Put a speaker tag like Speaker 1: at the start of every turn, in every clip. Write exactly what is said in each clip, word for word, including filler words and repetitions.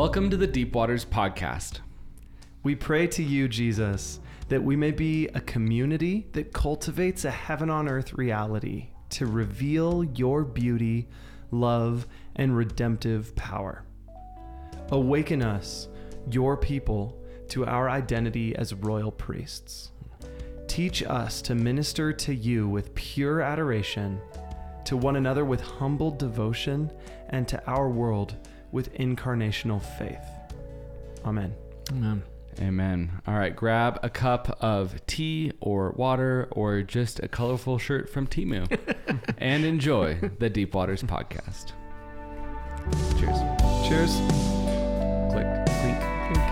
Speaker 1: Welcome to the Deep Waters Podcast.
Speaker 2: We pray to you, Jesus, that we may be a community that cultivates a heaven on earth reality to reveal your beauty, love, and redemptive power. Awaken us, your people, to our identity as royal priests. Teach us to minister to you with pure adoration, to one another with humble devotion, and to our world with incarnational faith. Amen.
Speaker 3: Amen.
Speaker 1: Amen. All right, grab a cup of tea or water or just a colorful shirt from Temu and enjoy the Deep Waters Podcast. Cheers.
Speaker 2: Cheers.
Speaker 1: Click, clink, clink.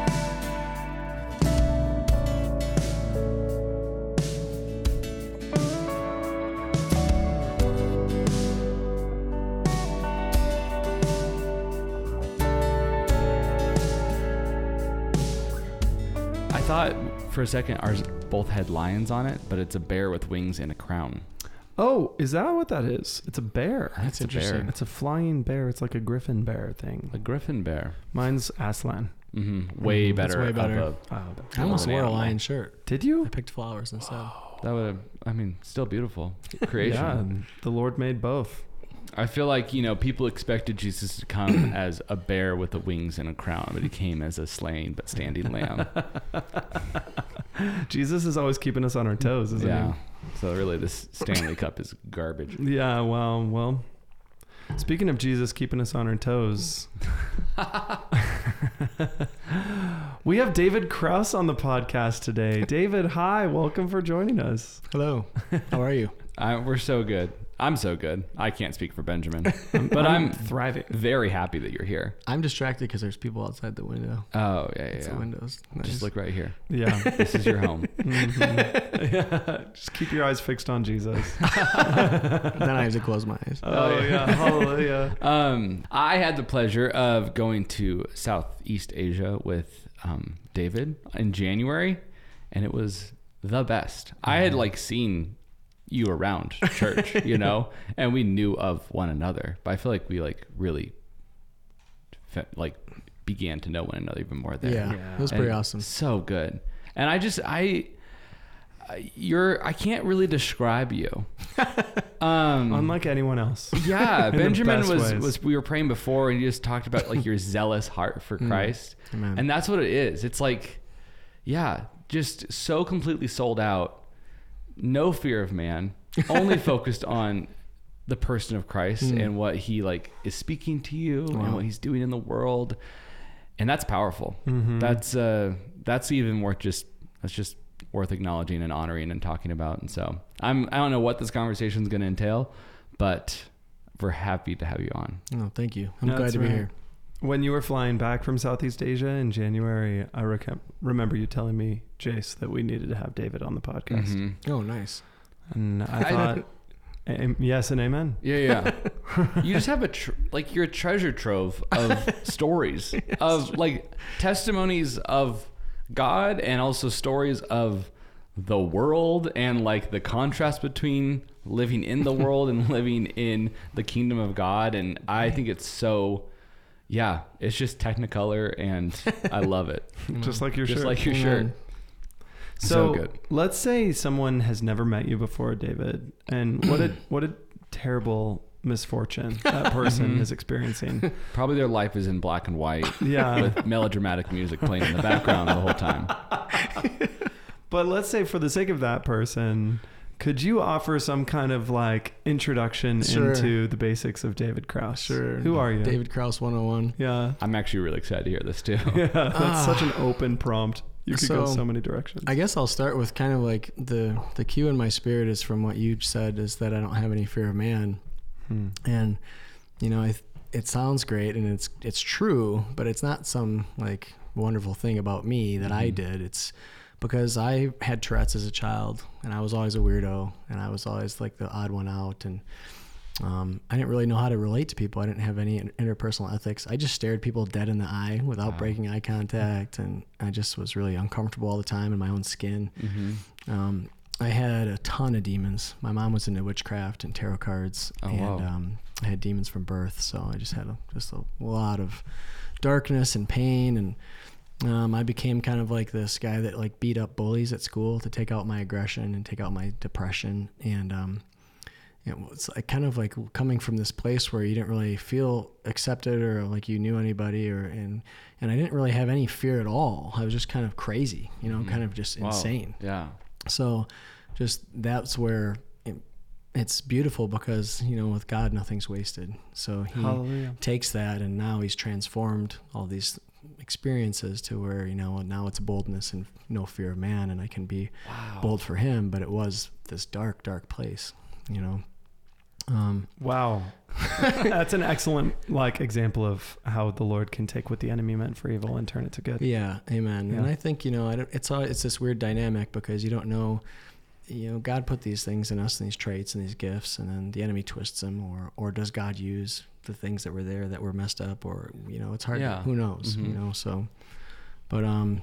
Speaker 1: I thought for a second ours both had lions on it, but it's a bear with wings and a crown.
Speaker 2: Oh, is that what that is? It's a bear.
Speaker 1: That's
Speaker 2: it's
Speaker 1: a bear.
Speaker 2: It's a flying bear. It's like a griffin bear thing.
Speaker 1: A griffin bear.
Speaker 2: Mine's Aslan.
Speaker 1: Mm-hmm. Way
Speaker 2: Mhm.
Speaker 1: better.
Speaker 3: That's way better.
Speaker 1: Of
Speaker 2: Oh,
Speaker 3: I almost
Speaker 1: an
Speaker 3: wore a
Speaker 1: animal.
Speaker 3: lion shirt.
Speaker 2: did you?
Speaker 3: I picked flowers instead.
Speaker 1: a, that would have, I mean, still beautiful creation.
Speaker 2: Yeah, the Lord made both.
Speaker 1: I feel like, you know, people expected Jesus to come as a bear with the wings and a crown, but he came as a slain but standing lamb.
Speaker 2: Jesus is always keeping us on our toes, isn't
Speaker 1: Yeah. So really, this Stanley Cup is garbage.
Speaker 2: he? Yeah, well, well. Speaking of Jesus keeping us on our toes, we have David Krause on the podcast today. David, hi. Welcome for joining us.
Speaker 3: Hello. How are you?
Speaker 1: I, we're so good. I'm so good. I can't speak for Benjamin, but I'm
Speaker 2: thriving.
Speaker 1: very happy that you're here.
Speaker 3: I'm distracted because there's people outside the window.
Speaker 1: Oh, yeah, yeah,
Speaker 3: It's
Speaker 1: yeah.
Speaker 3: the windows.
Speaker 1: Just
Speaker 3: Nice.
Speaker 1: look right here.
Speaker 2: Yeah.
Speaker 1: This is your home.
Speaker 2: Mhm. Yeah. Just keep your eyes fixed on Jesus.
Speaker 3: Then I have to close my eyes.
Speaker 2: Oh, yeah. Hallelujah.
Speaker 1: Um, I had the pleasure of going to Southeast Asia with um, David in January, and it was the best. I had like seen you around church, you know, and we knew of one another, but I feel like we like really fe- like began to know one another even more there.
Speaker 3: Yeah,
Speaker 2: Yeah.
Speaker 3: it was pretty
Speaker 1: And
Speaker 3: awesome.
Speaker 1: So good. And I just, I, I- you're, I can't really describe you. Um,
Speaker 2: Unlike anyone else.
Speaker 1: yeah,
Speaker 2: In the
Speaker 1: Benjamin
Speaker 2: best
Speaker 1: was,
Speaker 2: ways.
Speaker 1: was, we were praying before and you just talked about like your zealous heart for
Speaker 3: Mm.
Speaker 1: Christ.
Speaker 3: Amen.
Speaker 1: And that's what it is. It's like, yeah, just so completely sold out, no fear of man, only focused on the person of Christ
Speaker 3: Mm.
Speaker 1: and what he like is speaking to you and
Speaker 3: Wow.
Speaker 1: what he's doing in the world. And that's powerful.
Speaker 2: Mhm.
Speaker 1: That's, uh, that's even worth just, that's just worth acknowledging and honoring and talking about. And so I'm, I don't know what this conversation is going to entail, but we're happy to have you on.
Speaker 3: Oh, thank you. I'm
Speaker 2: That's
Speaker 3: glad to be
Speaker 2: right.
Speaker 3: here.
Speaker 2: When you were flying back from Southeast Asia in January, I rec- remember you telling me, Jace, that we needed to have David on the podcast.
Speaker 1: Mhm.
Speaker 3: Oh, nice.
Speaker 2: And I
Speaker 1: I-
Speaker 2: thought, am- yes and amen.
Speaker 1: Yeah, yeah. You just have a tr- like you're a treasure trove of stories of like testimonies of God and also stories of the world and like the contrast between living in the world and living in the kingdom of God. And I think it's so, yeah, it's just Technicolor and I love it.
Speaker 2: Just like your
Speaker 1: Just
Speaker 2: shirt.
Speaker 1: like your
Speaker 3: Amen.
Speaker 1: shirt.
Speaker 2: So,
Speaker 1: So good.
Speaker 2: let's say someone has never met you before, David, and what a what a terrible misfortune that person
Speaker 1: Mhm.
Speaker 2: is experiencing.
Speaker 1: Probably their life is in black and white
Speaker 2: Yeah.
Speaker 1: with melodramatic music playing in the background the whole time.
Speaker 2: But let's say for the sake of that person, could you offer some kind of like introduction
Speaker 3: Sure.
Speaker 2: into the basics of David Krause?
Speaker 3: Sure.
Speaker 2: Who are you?
Speaker 3: David Krause one oh one.
Speaker 2: Yeah.
Speaker 1: I'm actually really excited to hear this too.
Speaker 2: Yeah. That's
Speaker 3: Ah.
Speaker 2: such an open prompt. You could go
Speaker 3: So,
Speaker 2: so many directions.
Speaker 3: I guess I'll start with kind of like the the cue in my spirit is from what you said is that I don't have any fear of man.
Speaker 2: Hmm.
Speaker 3: And you know, I th- it sounds great and it's it's true, but it's not some like wonderful thing about me that I
Speaker 1: Mhm.
Speaker 3: did. It's because I had Tourette's as a child and I was always a weirdo and I was always like the odd one out, and um, I didn't really know how to relate to people. I didn't have any in- interpersonal ethics. I just stared people dead in the eye without
Speaker 1: Wow.
Speaker 3: breaking eye contact, and I just was really uncomfortable all the time in my own skin.
Speaker 1: Mm-hmm.
Speaker 3: Um, I had a ton of demons. My mom was into witchcraft and tarot cards,
Speaker 1: Oh,
Speaker 3: and
Speaker 1: wow.
Speaker 3: um, I had demons from birth. So I just had a, just a lot of darkness and pain, and um, I became kind of like this guy that like beat up bullies at school to take out my aggression and take out my depression. And um, it was like kind of like coming from this place where you didn't really feel accepted or like you knew anybody, or and and I didn't really have any fear at all. I was just kind of crazy, you know, mm-hmm. kind of just wow. insane.
Speaker 1: Yeah.
Speaker 3: So just that's where it, it's beautiful, because, you know, with God, nothing's wasted. So he Hallelujah. Takes that, and now he's transformed all these experiences to where, you know, now it's boldness and no fear of man, and I can be wow. bold for him. But it was this dark, dark place, you know. Um,
Speaker 2: wow. That's an excellent like example of how the Lord can take what the enemy meant for evil and turn it to good.
Speaker 3: Yeah. Amen. Yeah. And I think, you know, I don't, it's all, it's this weird dynamic, because you don't know, you know, God put these things in us and these traits and these gifts, and then the enemy twists them, or, or does God use the things that were there that were messed up, or, you know, it's hard. Yeah. Who knows, mm-hmm. you know? So, but, um,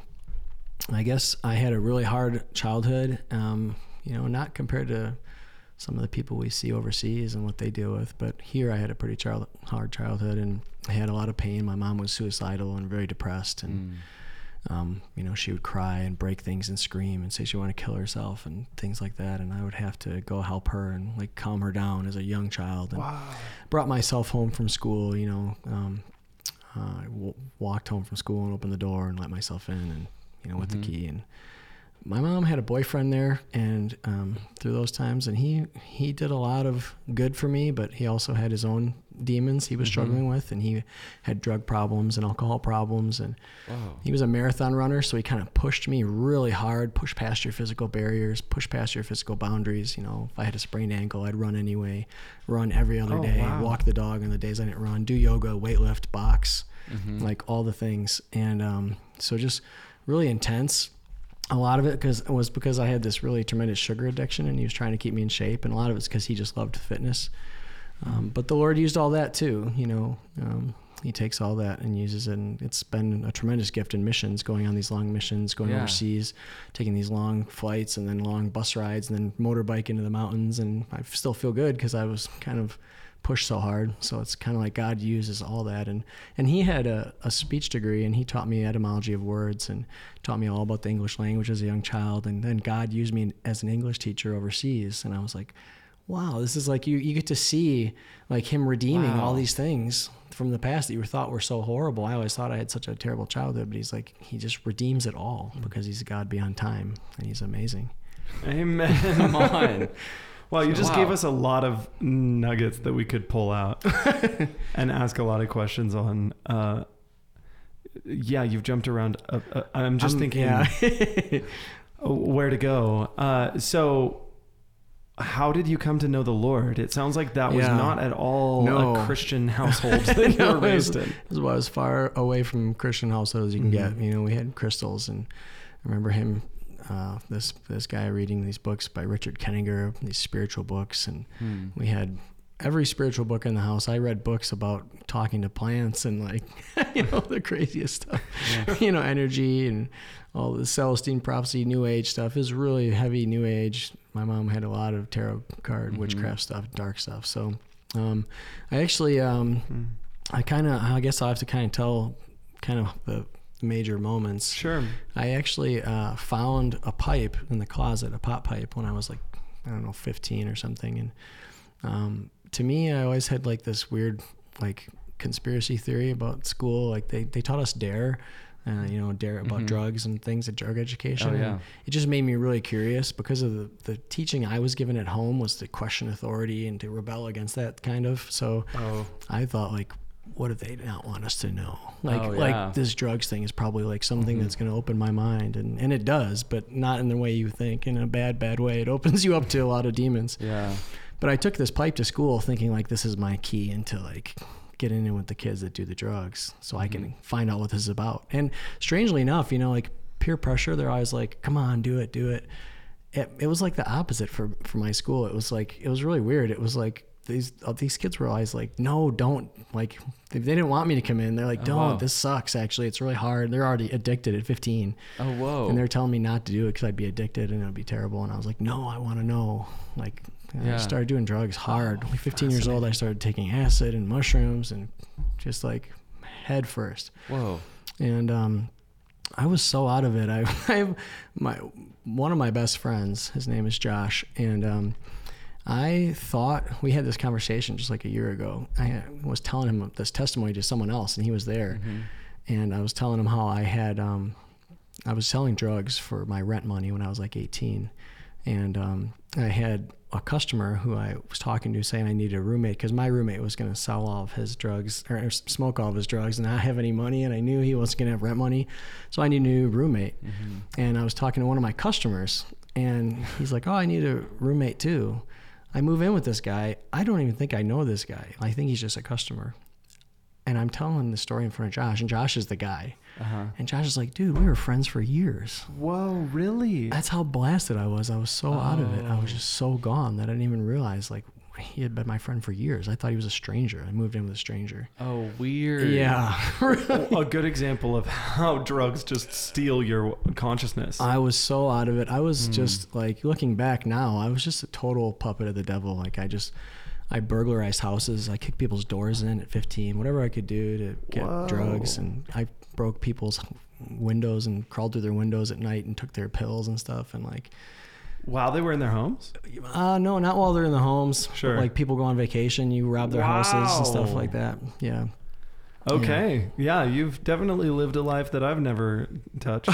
Speaker 3: I guess I had a really hard childhood, um, you know, not compared to some of the people we see overseas and what they deal with, but here I had a pretty child, hard childhood, and I had a lot of pain. My mom was suicidal and very depressed, and mm. um, you know, she would cry and break things and scream and say she wanted to kill herself and things like that, and I would have to go help her and like calm her down as a young child. And
Speaker 2: wow.
Speaker 3: brought myself home from school, you know, um, uh, w- walked home from school and opened the door and let myself in, and you know, with mm-hmm. the key. And my mom had a boyfriend there, and um, through those times, and he he did a lot of good for me, but he also had his own demons he was mm-hmm. struggling with, and he had drug problems and alcohol problems, and wow. he was a marathon runner, so he kind of pushed me really hard, pushed past your physical barriers, pushed past your physical boundaries. You know, if I had a sprained ankle, I'd run anyway, run every other
Speaker 2: oh,
Speaker 3: day,
Speaker 2: wow. walk
Speaker 3: the dog on the days I didn't run, do yoga, weightlift, box, mm-hmm. like all the things. And um, so just really intense. A lot of it because was because I had this really tremendous sugar addiction, and he was trying to keep me in shape, and a lot of it's because he just loved fitness. Um, but the Lord used all that too, you know. Um, he takes all that and uses it, and it's been a tremendous gift in missions, going on these long missions, going yeah. overseas, taking these long flights and then long bus rides, and then motorbike into the mountains. And I still feel good because I was kind of pushed so hard. So it's kind of like God uses all that. And, and he had a, a speech degree, and he taught me etymology of words and taught me all about the English language as a young child. And then God used me as an English teacher overseas. And I was like, wow, this is like you, you get to see like him redeeming wow. all these things from the past that you thought were so horrible. I always thought I had such a terrible childhood, but he's like, he just redeems it all because he's a God beyond time, and he's amazing.
Speaker 2: Amen.
Speaker 1: Come on.
Speaker 2: Well, you just
Speaker 1: wow.
Speaker 2: gave us a lot of nuggets that we could pull out and ask a lot of questions on. Uh, yeah, you've jumped around. Uh, uh, I'm just um, thinking
Speaker 3: yeah.
Speaker 2: where to go. Uh, so how did you come to know the Lord? It sounds like that was
Speaker 3: yeah.
Speaker 2: not at all
Speaker 3: no.
Speaker 2: a Christian household that you were raised in.
Speaker 3: It was about as far away from Christian household as you can mm-hmm. get. You know, we had crystals, and I remember him Uh, this this guy reading these books by Richard Kenninger, these spiritual books, and hmm. we had every spiritual book in the house. I read books about talking to plants and like, you know, the craziest stuff, yeah. you know, energy and all the Celestine prophecy, New Age stuff. Is really heavy New Age. My mom had a lot of tarot card, mm-hmm. witchcraft stuff, dark stuff. So um, I actually, um, mm. I kind of, I guess I'll have to kind of tell kind of the major moments.
Speaker 2: Sure.
Speaker 3: I actually uh, found a pipe in the closet, a pot pipe, when I was like, I don't know, fifteen or something. And um, to me, I always had like this weird like conspiracy theory about school. Like they, they taught us DARE, uh, you know, DARE about mm-hmm. drugs and things at drug education.
Speaker 1: Oh, yeah.
Speaker 3: And it just made me really curious because of the, the teaching I was given at home was to question authority and to rebel against that kind of. So
Speaker 2: oh.
Speaker 3: I thought like, what do they not want us to know? Like,
Speaker 1: oh, yeah.
Speaker 3: like this drugs thing is probably like something mm-hmm. that's going to open my mind, and, and it does, but not in the way you think, in a bad, bad way. It opens you up to a lot of demons.
Speaker 1: Yeah.
Speaker 3: But I took this pipe to school thinking like, this is my key into like getting in with the kids that do the drugs so mm-hmm. I can find out what this is about. And strangely enough, you know, like peer pressure, they're always like, come on, do it, do it. It, it was like the opposite for, for my school. It was like, it was really weird. It was like, these these kids were always like, no, don't, like they, they didn't want me to come in. They're like,
Speaker 1: oh,
Speaker 3: don't,
Speaker 1: wow.
Speaker 3: this sucks. Actually, it's really hard. They're already addicted at fifteen.
Speaker 1: Oh, whoa.
Speaker 3: And they're telling me not to do it because I'd be addicted and it would be terrible. And I was like, no, I want to know. Like, yeah. I started doing drugs hard. Like fifteen years old, I started taking acid and mushrooms and just like, head first.
Speaker 1: Whoa.
Speaker 3: And um, I was so out of it. I, I have my one of my best friends. His name is Josh, and um, I thought we had this conversation just like a year ago. I was telling him this testimony to someone else, and he was there.
Speaker 1: Mm-hmm.
Speaker 3: And I was telling him how I had, um, I was selling drugs for my rent money when I was like eighteen. And um, I had a customer who I was talking to saying I needed a roommate because my roommate was going to sell all of his drugs or smoke all of his drugs and not have any money. And I knew he wasn't going to have rent money. So I needed a new roommate. Mm-hmm. And I was talking to one of my customers, and he's like, oh, I need a roommate too. I move in with this guy. I don't even think I know this guy. I think he's just a customer. And I'm telling the story in front of Josh, and Josh is the guy. Uh-huh. And Josh is like, dude, we were friends for years.
Speaker 2: Whoa, really?
Speaker 3: That's how blasted I was. I was so oh. out of it. I was just so gone that I didn't even realize, like, he had been my friend for years. I thought he was a stranger. I moved in with a stranger.
Speaker 1: Oh, weird.
Speaker 3: Yeah.
Speaker 2: A good example of how drugs just steal your consciousness.
Speaker 3: I was so out of it. I was mm. just, like, looking back now, I was just a total puppet of the devil. Like, I just... I burglarized houses. I kicked people's doors in at fifteen, whatever I could do to get Whoa. drugs. And I broke people's windows and crawled through their windows at night and took their pills and stuff. And like,
Speaker 2: while they were in their homes?
Speaker 3: Uh, no, not while they're in the homes.
Speaker 2: Sure.
Speaker 3: Like people go on vacation, you rob their
Speaker 2: wow.
Speaker 3: houses and stuff like that. Yeah.
Speaker 2: Okay. Yeah. yeah, you've definitely lived a life that I've never touched.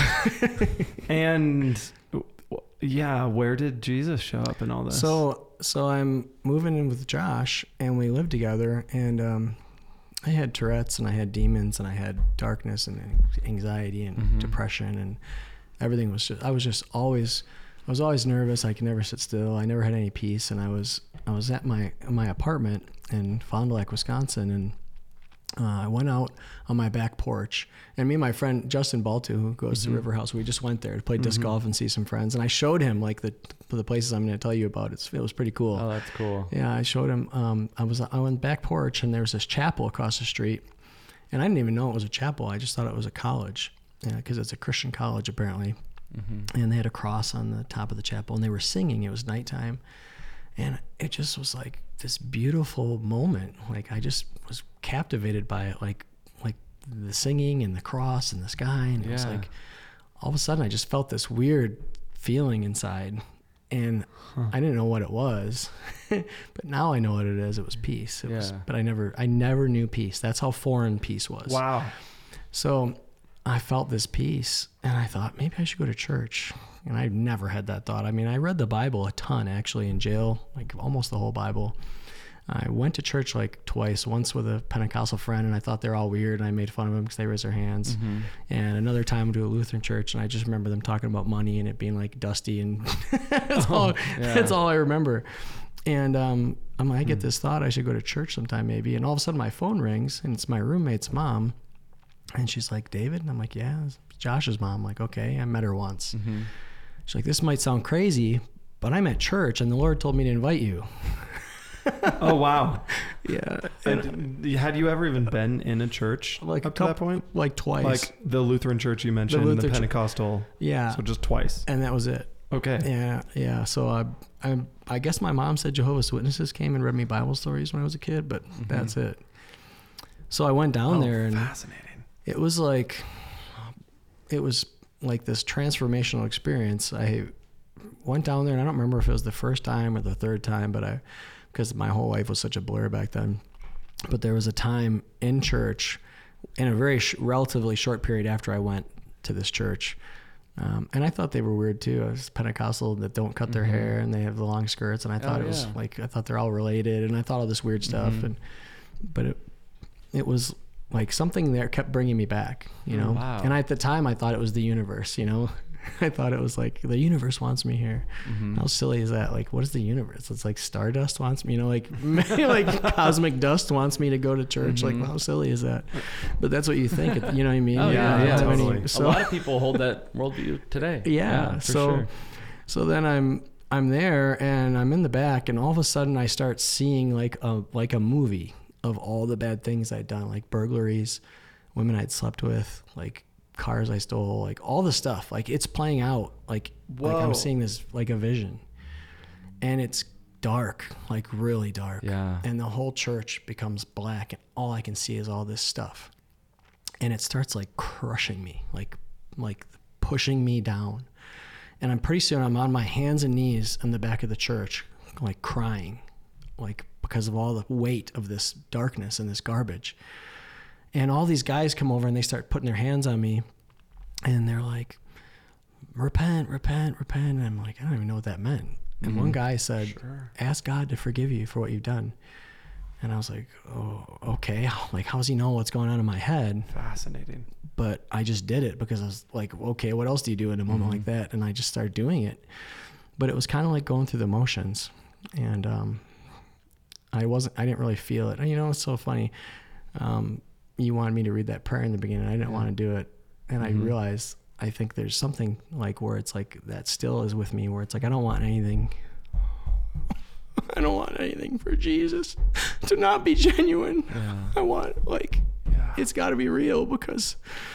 Speaker 2: And yeah, where did Jesus show up in all this?
Speaker 3: So, so I'm moving in with Josh, and we lived together, and um, I had Tourette's, and I had demons, and I had darkness and anxiety and mm-hmm. depression, and everything was just, I was just always, I was always nervous. I could never sit still. I never had any peace. And I was, I was at my, my apartment in Fond du Lac, Wisconsin, and Uh, I went out on my back porch, and me and my friend Justin Baltu, who goes mm-hmm. to River House, we just went there to play disc mm-hmm. golf and see some friends. And I showed him like the the places I'm going to tell you about. It's, it was pretty cool.
Speaker 1: Oh, that's cool.
Speaker 3: Yeah, I showed him. Um, I was on the back porch, and there was this chapel across the street, and I didn't even know it was a chapel. I just thought it was a college, because yeah, it's a Christian college apparently. Mm-hmm. And they had a cross on the top of the chapel, and they were singing. It was nighttime, and it just was like this beautiful moment. Like I just was captivated by it, like like the singing and the cross and the sky, and it yeah. was like all of a sudden I just felt this weird feeling inside, and huh. I didn't know what it was, but now I know what it is. It was peace. It yeah. was, but I never I never knew peace. That's how foreign peace was.
Speaker 2: Wow.
Speaker 3: So I felt this peace, and I thought maybe I should go to church. And I never had that thought. I mean, I read the Bible a ton actually in jail, like almost the whole Bible. I went to church like twice, once with a Pentecostal friend, and I thought they're all weird, and I made fun of them because they raised their hands. Mm-hmm. And another time to a Lutheran church, and I just remember them talking about money and it being like dusty, and that's, oh, all, yeah. that's all I remember. And um, I'm like, I get mm. this thought I should go to church sometime maybe, and all of a sudden my phone rings, and it's my roommate's mom, and she's like, David? And I'm like, yeah, it's Josh's mom. I'm like, okay, I met her once. Mm-hmm. She's like, this might sound crazy, but I'm at church, and the Lord told me to invite you.
Speaker 2: Oh, wow.
Speaker 3: Yeah.
Speaker 2: And had you ever even been in a church
Speaker 3: like
Speaker 2: up
Speaker 3: couple,
Speaker 2: to that point?
Speaker 3: Like twice.
Speaker 2: Like the Lutheran church you mentioned, the, the Pentecostal.
Speaker 3: Yeah.
Speaker 2: So just twice.
Speaker 3: And that was it.
Speaker 2: Okay.
Speaker 3: Yeah. Yeah. So I, I, I guess my mom said Jehovah's Witnesses came and read me Bible stories when I was a kid, but mm-hmm. that's it. So I went down
Speaker 2: oh,
Speaker 3: there, and
Speaker 2: fascinating.
Speaker 3: It was like, it was like this transformational experience. I went down there, and I don't remember if it was the first time or the third time, but I, because my whole life was such a blur back then. But there was a time in church, in a very sh- relatively short period after I went to this church, um, and I thought they were weird too. I was Pentecostal that don't cut their mm-hmm. hair, and they have the long skirts, and I thought oh, it was yeah. like I thought they're all related, and I thought all this weird stuff, mm-hmm. and but it it was like something there kept bringing me back, you know.
Speaker 1: Wow.
Speaker 3: And I, at the time, I thought it was the universe, you know. I thought it was like the universe wants me here. Mm-hmm. How silly is that? Like, what is the universe? It's like stardust wants me, you know, like like cosmic dust wants me to go to church. Mm-hmm. Like, how silly is that? But that's what you think. You know what I mean?
Speaker 1: Oh, yeah, yeah, yeah totally.
Speaker 3: So,
Speaker 1: a lot of people hold that worldview today.
Speaker 3: Yeah.
Speaker 1: yeah for
Speaker 3: so,
Speaker 1: sure.
Speaker 3: so then I'm I'm there, and I'm in the back, and all of a sudden I start seeing like a like a movie of all the bad things I'd done, like burglaries, women I'd slept with, like cars I stole, like all the stuff, like it's playing out, like, like I'm seeing this like a vision, and it's dark, like really dark.
Speaker 1: Yeah.
Speaker 3: And the whole church becomes black, and all I can see is all this stuff. and it starts like crushing me, like like pushing me down. And I'm pretty soon I'm on my hands and knees in the back of the church, like crying, like because of all the weight of this darkness and this garbage. And all these guys come over and they start putting their hands on me, and they're like, repent, repent, repent. And I'm like, I don't even know what that meant. And mm-hmm. one guy said, sure. ask God to forgive you for what you've done. And I was like, oh, okay. Like, how does he know what's going on in my head?
Speaker 2: Fascinating.
Speaker 3: But I just did it because I was like, okay, what else do you do in a moment mm-hmm. like that? And I just started doing it. But it was kind of like going through the motions. And um, I wasn't, I didn't really feel it. And, you know, it's so funny. Um, you wanted me to read that prayer in the beginning. I didn't yeah. want to do it. And mm-hmm. I realized, I think there's something like where it's like, that still is with me, where it's like, I don't want anything. I don't want anything for Jesus to not be genuine. Yeah. I want, like, yeah. it's got to be real, because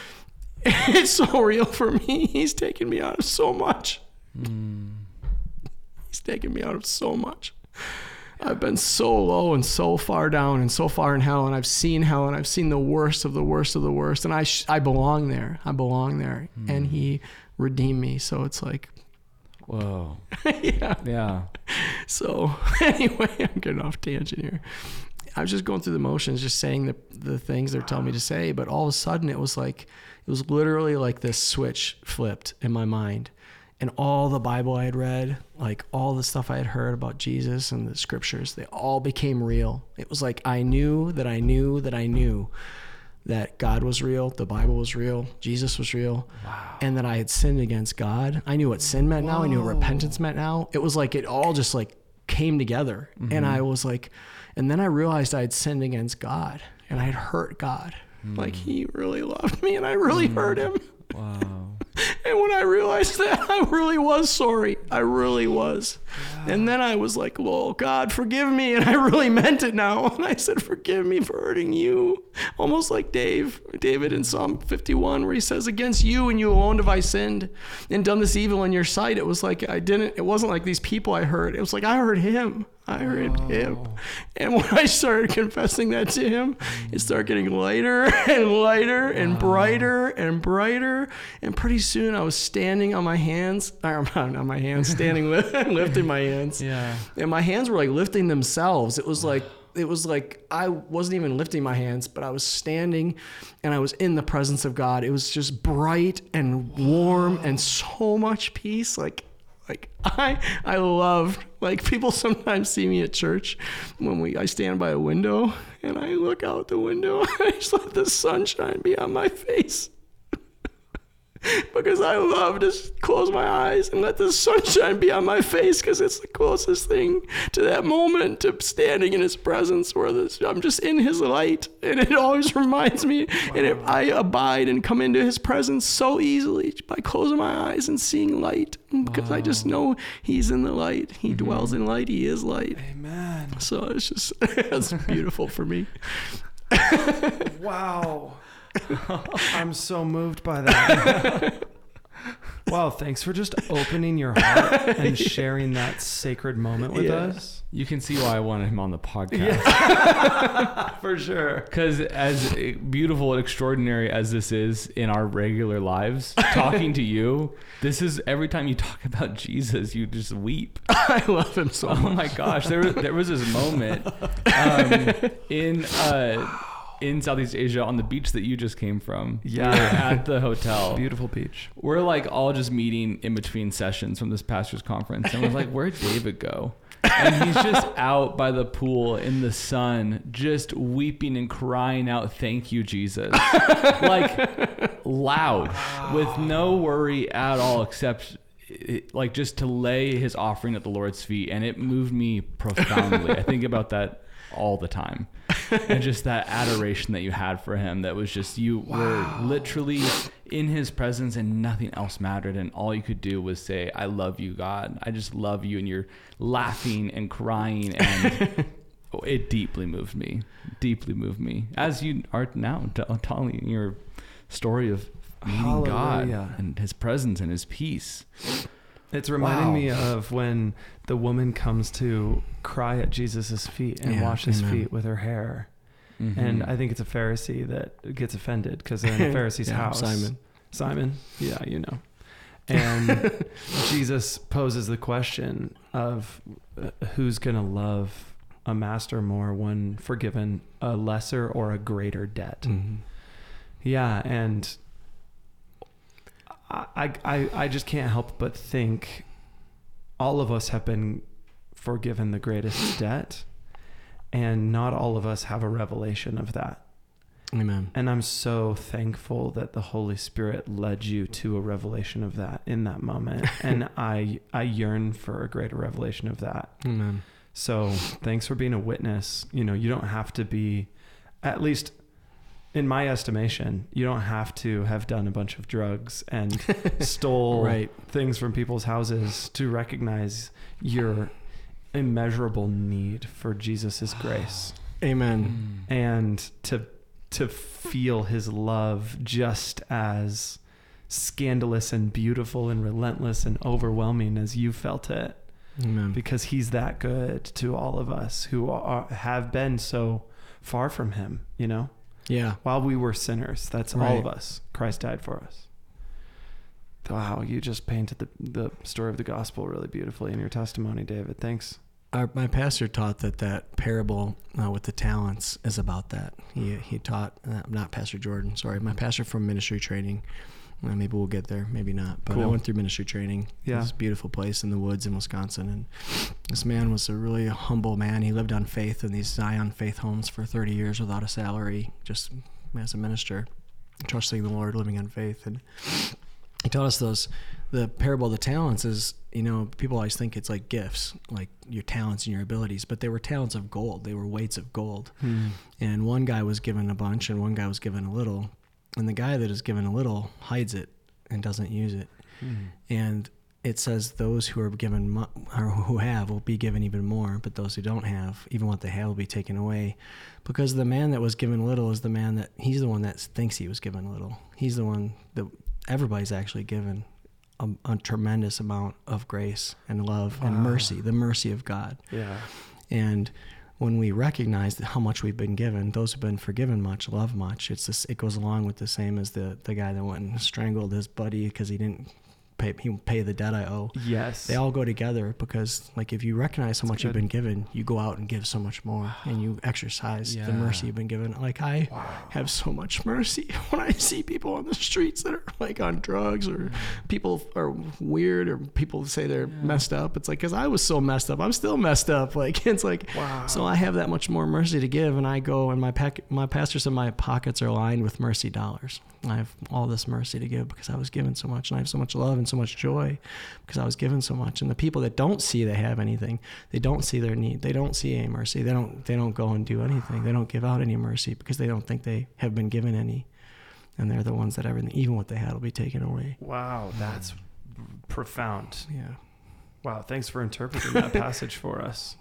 Speaker 3: it's so real for me. He's taken me out of so much. Mm. He's taken me out of so much. I've been so low and so far down and so far in hell, and I've seen hell, and I've seen the worst of the worst of the worst, and I sh- I belong there. I belong there, mm. and he redeemed me. So it's like,
Speaker 1: whoa.
Speaker 3: yeah.
Speaker 1: Yeah.
Speaker 3: So anyway, I'm getting off tangent here. I was just going through the motions, just saying the the things they're telling me to say, but all of a sudden it was like, it was literally like this switch flipped in my mind. And all the Bible I had read, like all the stuff I had heard about Jesus and the scriptures, they all became real. It was like I knew that I knew that I knew that God was real, the Bible was real, Jesus was real, wow. and that I had sinned against God. I knew what sin meant. Whoa. Now. I knew what repentance meant now. It was like it all just like came together. Mm-hmm. And I was like, and then I realized I had sinned against God, and I had hurt God. Mm. Like he really loved me, and I really mm. hurt him.
Speaker 1: Wow.
Speaker 3: And when I realized that, I really was sorry. I really was. Yeah. And then I was like, well, God, forgive me. And I really meant it now. And I said, forgive me for hurting you. Almost like Dave, David in Psalm fifty-one, where he says, against you and you alone have I sinned and done this evil in your sight. It was like, I didn't, it wasn't like these people I hurt. It was like, I hurt him. I heard oh. him. And when I started confessing that to him, it started getting lighter and lighter and wow. brighter and brighter. And pretty soon I was standing on my hands, or not on my hands, standing, lifting my hands.
Speaker 1: Yeah.
Speaker 3: And my hands were like lifting themselves. It was like, it was like I wasn't even lifting my hands, but I was standing and I was in the presence of God. It was just bright and warm and so much peace. Like, Like I, I love, like people sometimes see me at church when we, I stand by a window and I look out the window and I just let the sunshine be on my face. Because I love to close my eyes and let the sunshine be on my face, because it's the closest thing to that moment, to standing in his presence, where this, I'm just in his light, and it always reminds me, wow. and it, I abide and come into his presence so easily by closing my eyes and seeing light, because wow. I just know he's in the light. He mm-hmm. dwells in light. He is light.
Speaker 2: Amen.
Speaker 3: So it's just, it's beautiful for me.
Speaker 2: Wow. I'm so moved by that. Wow, thanks for just opening your heart and sharing that sacred moment with
Speaker 3: yeah.
Speaker 2: us.
Speaker 1: You can see why I wanted him on the podcast.
Speaker 2: Yeah. For sure.
Speaker 1: Because as beautiful and extraordinary as this is in our regular lives, talking to you, this is every time you talk about Jesus, you just weep.
Speaker 3: I love him so
Speaker 1: oh
Speaker 3: much.
Speaker 1: Oh my gosh. There was, there was this moment um, in... Uh, in Southeast Asia on the beach that you just came from.
Speaker 2: Yeah.
Speaker 1: We were at the hotel.
Speaker 2: Beautiful beach.
Speaker 1: We're like all just meeting in between sessions from this pastor's conference. And we're like, where'd David go? And he's just out by the pool in the sun, just weeping and crying out, thank you, Jesus. Like loud, with no worry at all, except it, like just to lay his offering at the Lord's feet. And it moved me profoundly. I think about that all the time. And just that adoration that you had for him, that was just, you wow. were literally in his presence and nothing else mattered, and all you could do was say, I love you, God. I just love you. And you're laughing and crying, and it deeply moved me, deeply moved me, as you are now t- telling your story of meeting Hallelujah. God and his presence and his peace.
Speaker 2: It's reminding
Speaker 1: wow.
Speaker 2: me of when the woman comes to cry at Jesus' feet and
Speaker 3: yeah,
Speaker 2: wash his
Speaker 3: amen.
Speaker 2: feet with her hair.
Speaker 1: Mm-hmm.
Speaker 2: And I think it's a Pharisee that gets offended because they're in the Pharisee's
Speaker 3: Yeah,
Speaker 2: house.
Speaker 3: Simon.
Speaker 2: Simon. Yeah, you know. And Jesus poses the question of uh, who's going to love a master more when forgiven a lesser or a greater debt.
Speaker 3: Mm-hmm.
Speaker 2: Yeah. And I, I, I just can't help but think all of us have been forgiven the greatest debt, and not all of us have a revelation of that.
Speaker 3: Amen.
Speaker 2: And I'm so thankful that the Holy Spirit led you to a revelation of that in that moment. And I, I yearn for a greater revelation of that.
Speaker 3: Amen.
Speaker 2: So thanks for being a witness. You know, you don't have to be, at least in my estimation, you don't have to have done a bunch of drugs and stole
Speaker 3: Right.
Speaker 2: things from people's houses to recognize your immeasurable need for Jesus's grace.
Speaker 3: Amen.
Speaker 2: And to to feel his love just as scandalous and beautiful and relentless and overwhelming as you felt it,
Speaker 3: Amen.
Speaker 2: because he's that good to all of us who are, have been so far from him, you know,
Speaker 3: Yeah.
Speaker 2: while we were sinners. That's all
Speaker 3: Right.
Speaker 2: of us. Christ died for us. Wow, you just painted the, the story of the gospel really beautifully in your testimony, David. Thanks.
Speaker 3: Our, my pastor taught that that parable uh, with the talents is about that. He he taught, uh, not Pastor Jordan, sorry, my pastor from ministry training. Uh, maybe we'll get there, maybe not. But I
Speaker 2: Cool.
Speaker 3: went through ministry training.
Speaker 2: Yeah.
Speaker 3: This beautiful place in the woods in Wisconsin. And this man was a really humble man. He lived on faith in these Zion faith homes for thirty years without a salary, just as a minister, trusting the Lord, living on faith. And he taught us those, the parable of the talents is, you know, people always think it's like gifts, like your talents and your abilities, but they were talents of gold. They were weights of gold.
Speaker 2: Hmm.
Speaker 3: And one guy was given a bunch and one guy was given a little. And the guy that is given a little hides it and doesn't use it.
Speaker 2: Hmm.
Speaker 3: And it says those who are given, mu- or who have, will be given even more, but those who don't have, even what they have will be taken away. Because the man that was given little is the man that, he's the one that thinks he was given little. He's the one that everybody's actually given a, a tremendous amount of grace and love and
Speaker 2: Wow.
Speaker 3: mercy, the mercy of God.
Speaker 2: Yeah.
Speaker 3: And when we recognize how much we've been given, those who've been forgiven much love much. It's this, it goes along with the same as the, the guy that went and strangled his buddy because he didn't pay he pay the debt I owe.
Speaker 2: Yes.
Speaker 3: They all go together because, like, if you recognize how much
Speaker 2: good.
Speaker 3: you've been given, you go out and give so much more, and you exercise
Speaker 1: Yeah.
Speaker 3: the mercy you've been given. Like, I have so much mercy when I see people on the streets that are like on drugs, or people are weird, or people say they're messed up. It's like, because I was so messed up, I'm still messed up. Like, it's like,
Speaker 2: Wow.
Speaker 3: so I have that much more mercy to give, and I go, and my pack, my pastor said my pockets are lined with mercy dollars. I have all this mercy to give because I was given so much, and I have so much love and so much joy because I was given so much. And the people that don't see they have anything, they don't see their need, they don't see any mercy, they don't they don't go and do anything, they don't give out any mercy because they don't think they have been given any, and they're the ones that everything, even what they had, will be taken away.
Speaker 2: Wow, that's profound.
Speaker 3: Yeah.
Speaker 2: Wow, thanks for interpreting that passage for us.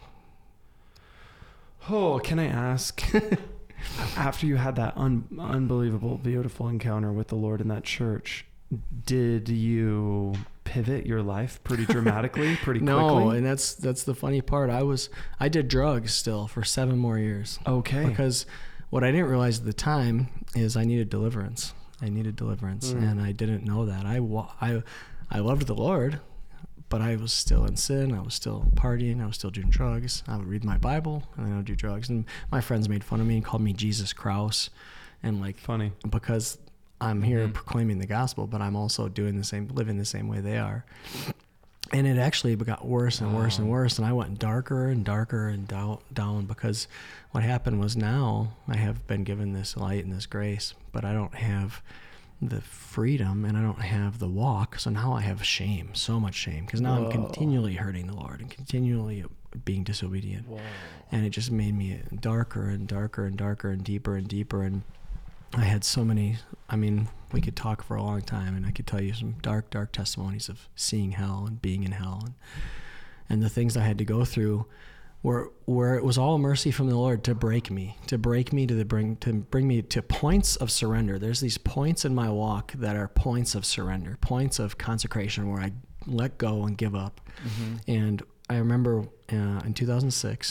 Speaker 2: Oh, can I ask, after you had that un- unbelievable, beautiful encounter with the Lord in that church, did you pivot your life pretty dramatically, pretty
Speaker 3: No,
Speaker 2: quickly?
Speaker 3: and that's that's the funny part. I was I did drugs still for seven more years.
Speaker 2: Okay.
Speaker 3: Because what I didn't realize at the time is I needed deliverance. I needed deliverance,
Speaker 2: Mm.
Speaker 3: and I didn't know that. I, wa- I, I loved the Lord, but I was still in sin. I was still partying. I was still doing drugs. I would read my Bible, and then I would do drugs. And my friends made fun of me and called me Jesus Krause, and like
Speaker 2: Funny.
Speaker 3: because I'm here
Speaker 1: Mhm.
Speaker 3: proclaiming the gospel, but I'm also doing the same, living the same way they are. And it actually got worse and worse and
Speaker 1: Wow.
Speaker 3: worse. And I went darker and darker and down, down because what happened was, now I have been given this light and this grace, but I don't have the freedom and I don't have the walk. So now I have shame, so much shame, because now
Speaker 2: Whoa.
Speaker 3: I'm continually hurting the Lord and continually being disobedient.
Speaker 2: Whoa.
Speaker 3: And it just made me darker and darker and darker and deeper and deeper. And I had so many, I mean, we could talk for a long time, and I could tell you some dark, dark testimonies of seeing hell and being in hell, and, and the things I had to go through were, where it was all mercy from the Lord to break me, to break me to the bring, to bring me to points of surrender. There's these points in my walk that are points of surrender, points of consecration where I let go and give up.
Speaker 1: Mm-hmm.
Speaker 3: And I remember uh, in two thousand six,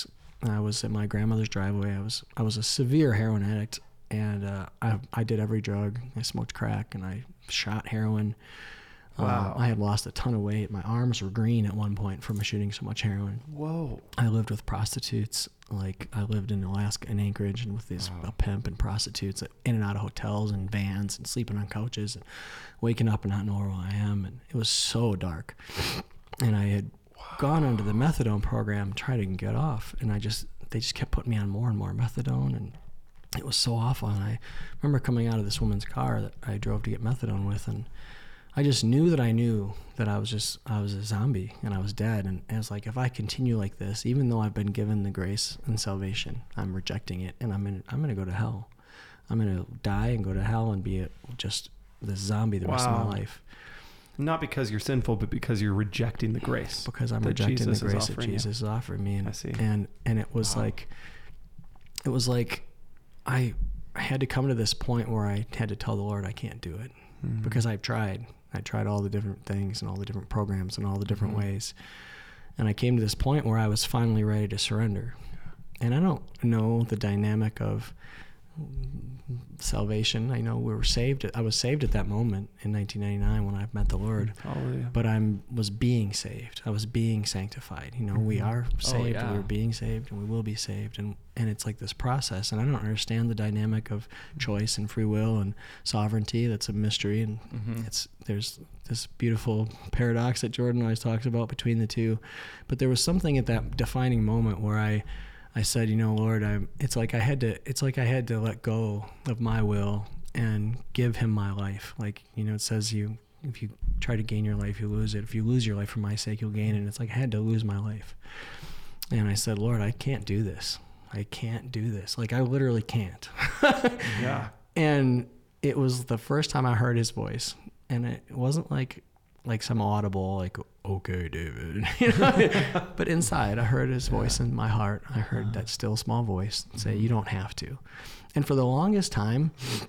Speaker 3: I was at my grandmother's driveway. I was I was a severe heroin addict, and uh, I I did every drug. I smoked crack and I shot heroin.
Speaker 2: Wow.
Speaker 3: Uh, I had lost a ton of weight. My arms were green at one point from shooting so much heroin.
Speaker 2: Whoa.
Speaker 3: I lived with prostitutes. Like I lived in Alaska and Anchorage, and with these
Speaker 1: Wow.
Speaker 3: a pimp and prostitutes in and out of hotels and vans and sleeping on couches and waking up and not knowing where I am. And it was so dark. And I had gone onto the methadone program, trying to get off, and I just they just kept putting me on more and more methadone, and it was so awful. And I remember coming out of this woman's car that I drove to get methadone with, and I just knew that I knew that I was just, I was a zombie and I was dead. And I was like, if I continue like this, even though I've been given the grace and salvation, I'm rejecting it, and I'm in, I'm going to go to hell. I'm going to die and go to hell and be a, just this zombie the rest of
Speaker 2: Wow.
Speaker 3: my life.
Speaker 2: Not because you're sinful, but because you're rejecting the grace.
Speaker 3: Because I'm
Speaker 2: that
Speaker 3: rejecting
Speaker 2: Jesus
Speaker 3: the
Speaker 2: is
Speaker 3: grace that
Speaker 2: offering you.
Speaker 3: Jesus is offering me. And,
Speaker 2: I see.
Speaker 3: And, and it was
Speaker 2: Wow.
Speaker 3: like, it was like, I, I had to come to this point where I had to tell the Lord I can't do it,
Speaker 2: Mhm.
Speaker 3: because I've tried. I tried all the different things and all the different programs and all the different
Speaker 2: Mhm.
Speaker 3: ways. And I came to this point where I was finally ready to surrender. And I don't know the dynamic of salvation. I know we were saved. I was saved at that moment in nineteen ninety-nine when I met the Lord.
Speaker 2: Hallelujah.
Speaker 3: But I was being saved. I was being sanctified. You know, we
Speaker 2: Mhm.
Speaker 3: are saved,
Speaker 1: yeah.
Speaker 3: and we're being saved, and we will be saved. And, and it's like this process. And I don't understand the dynamic of choice and free will and sovereignty. That's a mystery. And
Speaker 1: Mhm.
Speaker 3: it's there's this beautiful paradox that Jordan always talks about between the two. But there was something at that defining moment where I, I said, you know, Lord, I'm, it's like I had to, it's like I had to let go of my will and give him my life. Like, you know, it says you, if you try to gain your life, you lose it. If you lose your life for my sake, you'll gain it. And it's like I had to lose my life. And I said, Lord, I can't do this. I can't do this. Like I literally can't.
Speaker 2: Yeah.
Speaker 3: And it was the first time I heard his voice. And it wasn't like, like some audible, like, okay, David, you know? But inside I heard his voice in my heart. I heard that still small voice say, you don't have to. And for the longest time,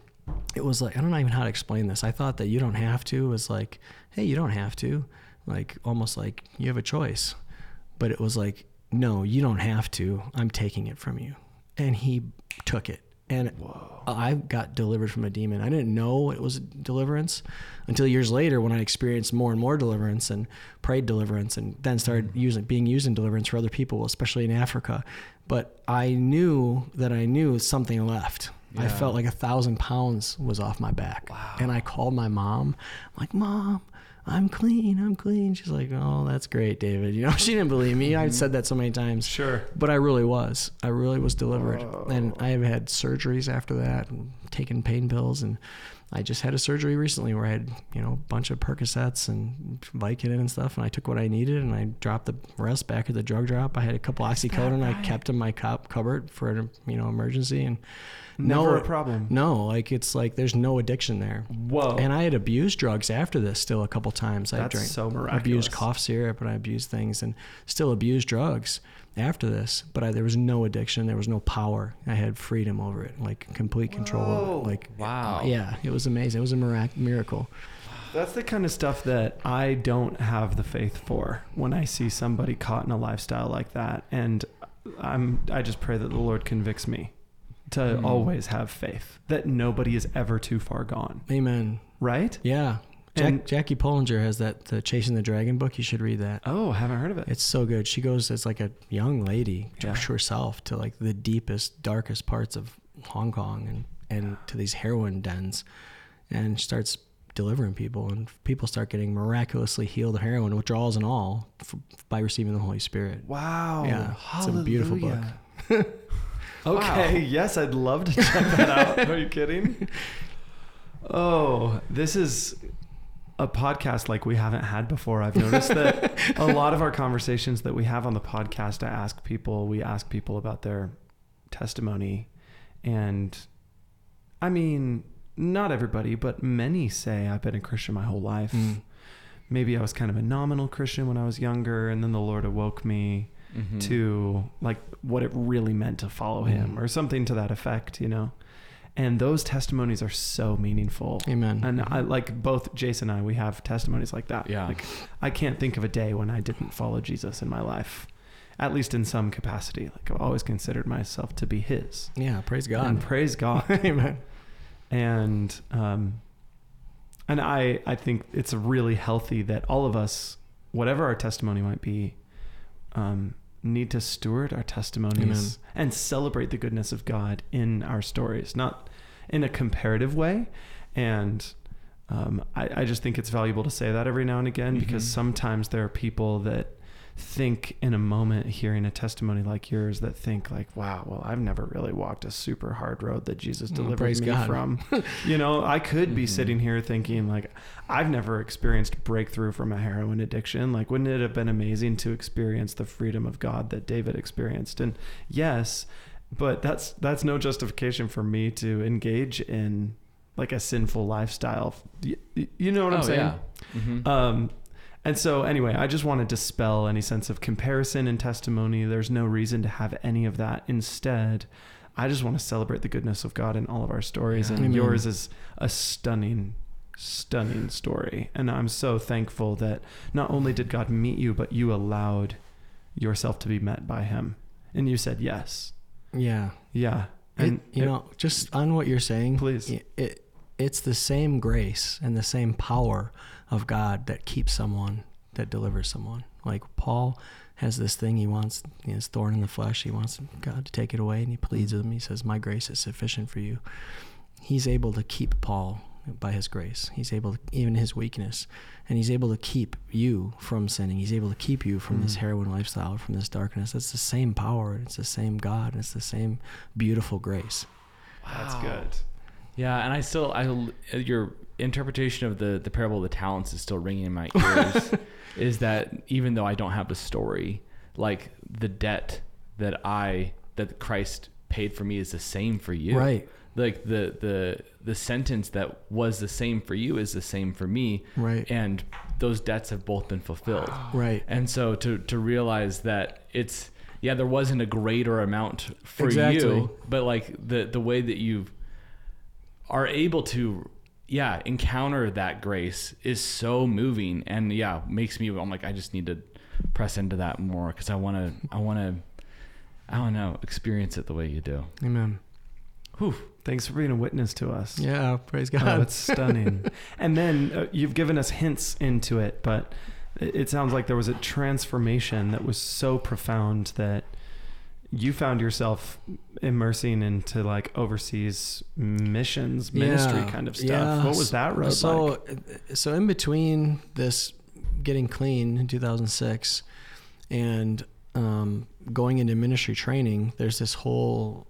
Speaker 3: it was like, I don't know even how to explain this. I thought that you don't have to was like, hey, you don't have to, like almost like you have a choice. But it was like, no, you don't have to. I'm taking it from you. And he took it. And
Speaker 2: Whoa.
Speaker 3: I got delivered from a demon. I didn't know it was deliverance until years later when I experienced more and more deliverance and prayed deliverance, and then started using being used in deliverance for other people, especially in Africa. But I knew that I knew something left. I
Speaker 1: Yeah.
Speaker 3: felt like a thousand pounds was off my back.
Speaker 2: Wow.
Speaker 3: And I called my mom. I'm like, Mom, I'm clean. I'm clean. She's like, oh, that's great, David. You know, she didn't believe me. I'd said that so many times.
Speaker 2: Sure.
Speaker 3: But I really was. I really was delivered.
Speaker 2: Whoa.
Speaker 3: And I have had surgeries after that and taken pain pills. And I just had a surgery recently where I had, you know, a bunch of Percocets and Vicodin and stuff. And I took what I needed and I dropped the rest back at the drug drop. I had a couple oxycodone.
Speaker 2: right?
Speaker 3: I kept in my cup cupboard for an, you know, emergency. And
Speaker 2: Never
Speaker 3: no
Speaker 2: a problem.
Speaker 3: No, like it's like there's no addiction there.
Speaker 2: Whoa.
Speaker 3: And I had abused drugs after this still a couple times. I
Speaker 2: That's
Speaker 3: drank,
Speaker 2: so miraculous.
Speaker 3: abused cough syrup, and I abused things, and still abused drugs after this. But I, there was no addiction. There was no power. I had freedom over it, like complete control over
Speaker 2: Whoa.
Speaker 3: it. Like,
Speaker 1: Wow.
Speaker 3: yeah, it was amazing. It was a mirac- miracle.
Speaker 2: That's the kind of stuff that I don't have the faith for when I see somebody caught in a lifestyle like that. And I'm, I just pray that the Lord convicts me to
Speaker 1: Mm.
Speaker 2: always have faith that nobody is ever too far gone.
Speaker 3: Amen.
Speaker 2: Right?
Speaker 3: Yeah. Jack,
Speaker 2: And-
Speaker 3: Jackie Pollinger has that the Chasing the Dragon book. You should read that.
Speaker 2: Oh, haven't heard of it.
Speaker 3: It's so good. She goes as like a young lady
Speaker 2: Yeah.
Speaker 3: herself to like the deepest, darkest parts of Hong Kong and, and to these heroin dens, and starts delivering people, and people start getting miraculously healed of heroin, withdrawals and all, f- by receiving the Holy Spirit.
Speaker 2: Wow.
Speaker 3: Yeah, it's a beautiful book.
Speaker 2: Hallelujah. Okay, yes, I'd love to check that out. Are you kidding? Oh, this is a podcast like we haven't had before. I've noticed that a lot of our conversations that we have on the podcast, I ask people, we ask people about their testimony. And I mean, not everybody, but many say I've been a Christian my whole life.
Speaker 3: Mm.
Speaker 2: Maybe I was kind of a nominal Christian when I was younger, and then the Lord awoke me
Speaker 1: Mhm.
Speaker 2: to like what it really meant to follow him,
Speaker 3: Mm.
Speaker 2: or something to that effect, you know. And those testimonies are so meaningful.
Speaker 3: Amen.
Speaker 2: And I like both Jason and I, we have testimonies like that.
Speaker 1: Yeah.
Speaker 2: Like I can't think of a day when I didn't follow Jesus in my life. at least in some capacity. Like I've always considered myself to be his.
Speaker 3: Yeah, praise God.
Speaker 2: And praise God.
Speaker 3: Amen.
Speaker 2: And um, and I I think it's really healthy that all of us, whatever our testimony might be, um, need to steward our testimonies
Speaker 3: Amen.
Speaker 2: and celebrate the goodness of God in our stories, not in a comparative way. And um, I, I just think it's valuable to say that every now and again, because
Speaker 1: Mm-hmm.
Speaker 2: sometimes there are people that think in a moment hearing a testimony like yours that think like, wow, well, I've never really walked a super hard road that Jesus
Speaker 3: Oh,
Speaker 2: delivered
Speaker 3: praise
Speaker 2: me
Speaker 3: God.
Speaker 2: from. You know, I could be
Speaker 1: Mhm.
Speaker 2: sitting here thinking like, I've never experienced breakthrough from a heroin addiction. Like, wouldn't it have been amazing to experience the freedom of God that David experienced? And yes, but that's, that's no justification for me to engage in like a sinful lifestyle. You, you know what I'm
Speaker 1: Oh,
Speaker 2: saying?
Speaker 1: yeah. Mhm.
Speaker 2: Um, and so anyway, I just want to dispel any sense of comparison and testimony. There's no reason to have any of that. Instead, I just want to celebrate the goodness of God in all of our stories.
Speaker 1: Yeah.
Speaker 2: And
Speaker 3: Amen.
Speaker 2: yours is a stunning, stunning story. And I'm so thankful that not only did God meet you, but you allowed yourself to be met by him. And you said yes.
Speaker 3: Yeah.
Speaker 2: Yeah.
Speaker 3: And
Speaker 2: And
Speaker 3: you
Speaker 2: it-
Speaker 3: know, just on what you're saying,
Speaker 2: Please.
Speaker 3: It, it it's the same grace and the same power of God that keeps someone, that delivers someone. Like Paul has this thing he wants, his thorn in the flesh. He wants God to take it away, and he pleads with him. He says, "My grace is sufficient for you." He's able to keep Paul by his grace. He's able to, even his weakness, and he's able to keep you from sinning. He's able to keep you from this
Speaker 2: Mm.
Speaker 3: heroin lifestyle, from this darkness. It's the same power. It's the same God. And it's the same beautiful grace.
Speaker 2: That's
Speaker 1: Wow.
Speaker 2: good.
Speaker 1: Yeah, and I still, I your interpretation of the the parable of the talents is still ringing in my ears. Is that even though I don't have the story, like the debt that I that Christ paid for me is the same for you.
Speaker 3: Right.
Speaker 1: Like the the the sentence that was the same for you is the same for me.
Speaker 3: Right.
Speaker 1: And those debts have both been fulfilled.
Speaker 3: Right.
Speaker 1: And so to to realize that it's yeah, there wasn't a greater amount for
Speaker 3: Exactly.
Speaker 1: you, but like the the way that you are able to yeah, encounter that grace is so moving, and yeah, makes me I'm like I just need to press into that more cuz I want to I want to I don't know, experience it the way you do.
Speaker 3: Amen.
Speaker 2: Whew. Thanks for being a witness to us.
Speaker 3: Yeah. Praise God.
Speaker 2: Oh, it's stunning. And then uh, you've given us hints into it, but it, it sounds like there was a transformation that was so profound that you found yourself immersing into like overseas missions, ministry
Speaker 3: Yeah,
Speaker 2: kind of stuff.
Speaker 3: yeah.
Speaker 2: What was that road
Speaker 3: so,
Speaker 2: like?
Speaker 3: So in between this getting clean in two thousand six and um, going into ministry training, there's this whole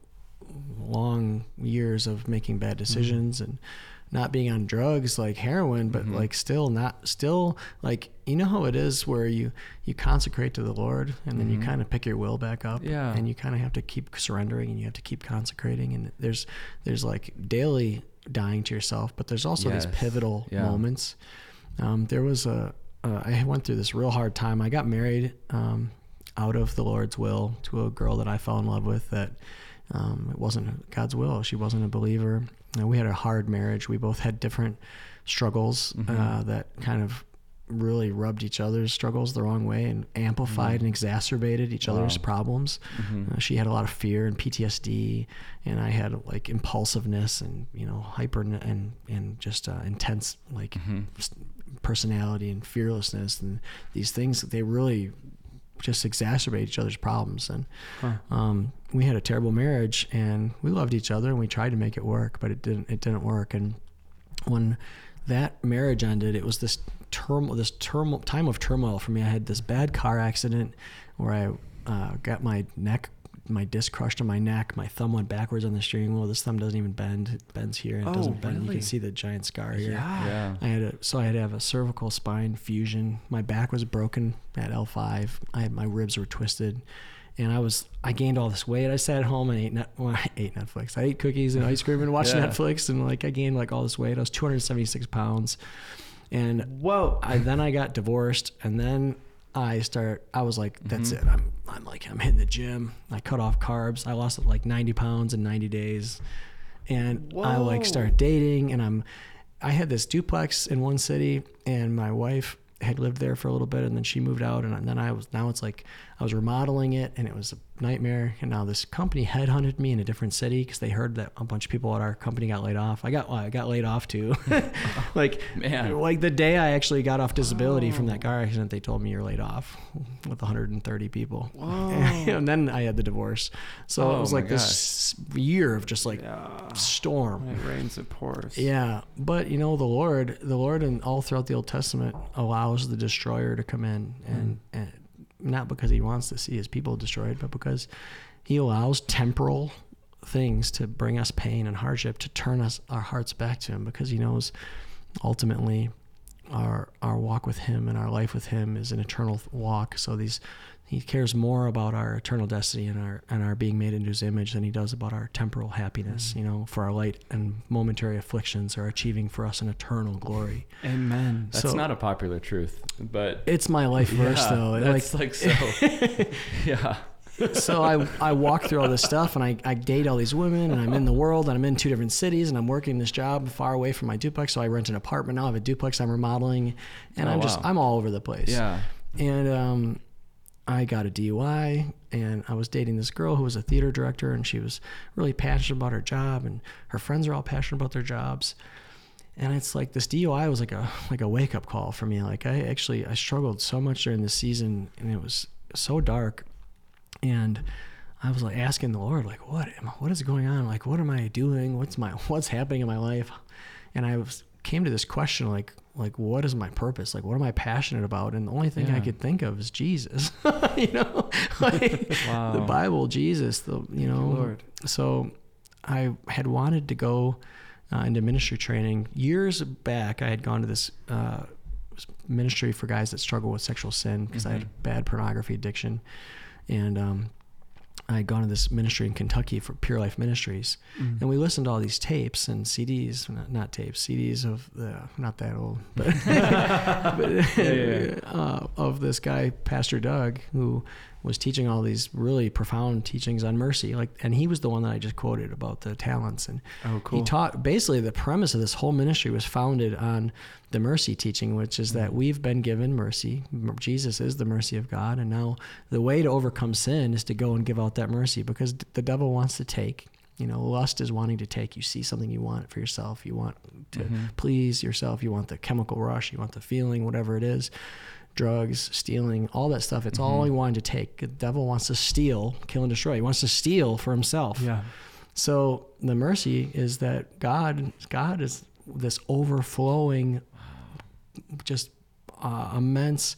Speaker 3: long years of making bad decisions
Speaker 2: Mm-hmm.
Speaker 3: and not being on drugs like heroin, but
Speaker 1: Mhm.
Speaker 3: like still not still like, you know how it is where you, you consecrate to the Lord and then
Speaker 1: Mhm.
Speaker 3: you kind of pick your will back up
Speaker 1: Yeah.
Speaker 3: and you kind of have to keep surrendering and you have to keep consecrating. And there's, there's like daily dying to yourself, but there's also
Speaker 1: Yes.
Speaker 3: these pivotal
Speaker 1: Yeah.
Speaker 3: moments. Um, there was a, uh, I went through this real hard time. I got married, um, out of the Lord's will to a girl that I fell in love with that, um, it wasn't God's will. She wasn't a believer. And we had a hard marriage. We both had different struggles,
Speaker 1: Mhm.
Speaker 3: uh, that kind of really rubbed each other's struggles the wrong way and amplified
Speaker 1: Mhm.
Speaker 3: and exacerbated each other's
Speaker 1: Wow.
Speaker 3: problems.
Speaker 1: Mhm.
Speaker 3: Uh, she had a lot of fear and P T S D, and I had like impulsiveness and, you know, hyper and, and just uh, intense like
Speaker 1: Mhm.
Speaker 3: s- personality and fearlessness. And these things, they really just exacerbate each other's problems. And
Speaker 2: Huh.
Speaker 3: um, we had a terrible marriage, and we loved each other and we tried to make it work, but it didn't, it didn't work. And when that marriage ended, it was this turmoil, this turmoil, time of turmoil for me. I had this bad car accident where I uh, got my neck, my disc crushed on my neck. My thumb went backwards on the steering wheel. This thumb doesn't even bend. It bends here and it
Speaker 2: Oh,
Speaker 3: doesn't bend. You
Speaker 2: really?
Speaker 3: can see the giant scar here.
Speaker 2: Yeah.
Speaker 1: Yeah.
Speaker 3: I had a, so I had to have a cervical spine fusion. My back was broken at L five. I had, my ribs were twisted, and I was, I gained all this weight. I sat at home and ate net, well, I ate Netflix. I ate cookies and ice cream and watched
Speaker 1: Yeah.
Speaker 3: Netflix, and like I gained like all this weight. I was two hundred seventy-six pounds, and
Speaker 2: Whoa.
Speaker 3: I then I got divorced, and then I start. I was like, that's
Speaker 1: Mhm.
Speaker 3: it. I'm I'm like I'm hitting the gym. I cut off carbs. I lost like ninety pounds in ninety days, and I like
Speaker 2: Whoa.
Speaker 3: started dating. And I'm, I had this duplex in one city, and my wife had lived there for a little bit, and then she moved out, and then I was now it's like I was remodeling it, and it was a nightmare. And now this company headhunted me in a different city because they heard that a bunch of people at our company got laid off. I got well, I got laid off too. like
Speaker 1: Man.
Speaker 3: like the day I actually got off disability oh. from that car accident, they told me you're laid off with one hundred thirty people.
Speaker 2: Whoa.
Speaker 3: And then I had the divorce, so
Speaker 1: oh
Speaker 3: it was like this year of just like
Speaker 2: yeah.
Speaker 3: storm.
Speaker 2: It rains, it pours.
Speaker 3: Yeah, but you know the Lord, the Lord, and all throughout the Old Testament allows the destroyer to come in, and, mm. and not because he wants to see his people destroyed, but because he allows temporal things to bring us pain and hardship to turn us our hearts back to him, because he knows ultimately our our walk with him and our life with him is an eternal walk. So these he cares more about our eternal destiny and our and our being made into his image than he does about our temporal happiness. Mm-hmm. You know, for our light and momentary afflictions are achieving for us an eternal glory.
Speaker 2: Amen.
Speaker 1: That's
Speaker 3: so,
Speaker 1: not a popular truth, but
Speaker 3: it's my life verse
Speaker 1: yeah,
Speaker 3: though.
Speaker 1: That's
Speaker 3: like,
Speaker 1: like so. Yeah.
Speaker 3: So I I walk through all this stuff, and I, I date all these women, and I'm in the world, and I'm in two different cities, and I'm working this job far away from my duplex. So I rent an apartment now. I have a duplex I'm remodeling, and
Speaker 1: oh,
Speaker 3: I'm
Speaker 1: wow.
Speaker 3: just I'm all over the place.
Speaker 1: Yeah.
Speaker 3: And um, I got a D U I, and I was dating this girl who was a theater director, and she was really passionate about her job, and her friends are all passionate about their jobs. And it's like this D U I was like a like a wake up call for me. Like I actually I struggled so much during this season, and it was so dark. And I was like asking the Lord, like, what am I, what is going on? Like, what am I doing? What's my, what's happening in my life? And I was, came to this question, like, like, what is my purpose? Like, what am I passionate about? And the only thing yeah. I could think of is Jesus, you know, like wow. the Bible, Jesus, the, you know,
Speaker 2: Lord.
Speaker 3: So I had wanted to go uh, into ministry training years back. I had gone to this, uh, ministry for guys that struggle with sexual sin because mm-hmm. I had bad pornography addiction. And um, I had gone to this ministry in Kentucky for Pure Life Ministries, mm. and we listened to all these tapes and C Ds, not, not tapes, C Ds of the, not that old, but, but yeah, yeah. Uh, of this guy, Pastor Doug, who was teaching all these really profound teachings on mercy. Like, and he was the one that I just quoted about the talents. And
Speaker 2: oh, cool.
Speaker 3: he taught, basically the premise of this whole ministry was founded on the mercy teaching, which is that we've been given mercy. Jesus is the mercy of God. And now the way to overcome sin is to go and give out that mercy, because the devil wants to take. You know, lust is wanting to take. You see something you want for yourself. You want to mm-hmm. please yourself. You want the chemical rush. You want the feeling, whatever it is. Drugs, stealing, all that stuff. It's mm-hmm. all he wanted to take. The devil wants to steal, kill, and destroy. He wants to steal for himself.
Speaker 2: Yeah.
Speaker 3: So the mercy is that God, God is this overflowing, just uh, immense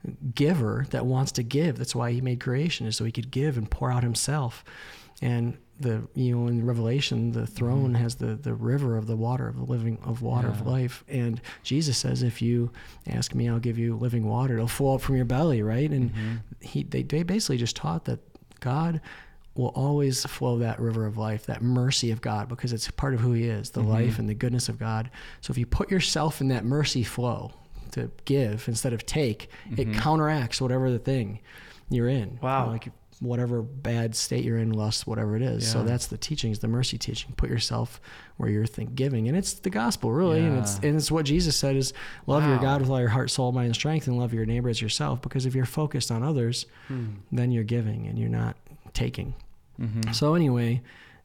Speaker 3: giver that wants to give. That's why he made creation, is so he could give and pour out himself. And the, you know, in Revelation, the throne mm-hmm. has the, the river of the water of the living of water yeah. of life. And Jesus says, if you ask me, I'll give you living water. It'll flow up from your belly. Right. And mm-hmm. he, they, they basically just taught that God will always flow that river of life, that mercy of God, because it's part of who he is, the mm-hmm. life and the goodness of God. So if you put yourself in that mercy flow to give instead of take, mm-hmm. it counteracts whatever the thing you're in.
Speaker 2: Wow.
Speaker 3: You know, like whatever bad state you're in, lust, whatever it is. Yeah. So that's the teachings, the mercy teaching. Put yourself where you're think giving, and it's the gospel, really. Yeah. And it's and it's what Jesus said is love wow. your God with all your heart, soul, mind, and strength, and love your neighbor as yourself. Because if you're focused on others, hmm. then you're giving and you're not taking. Mm-hmm. So anyway,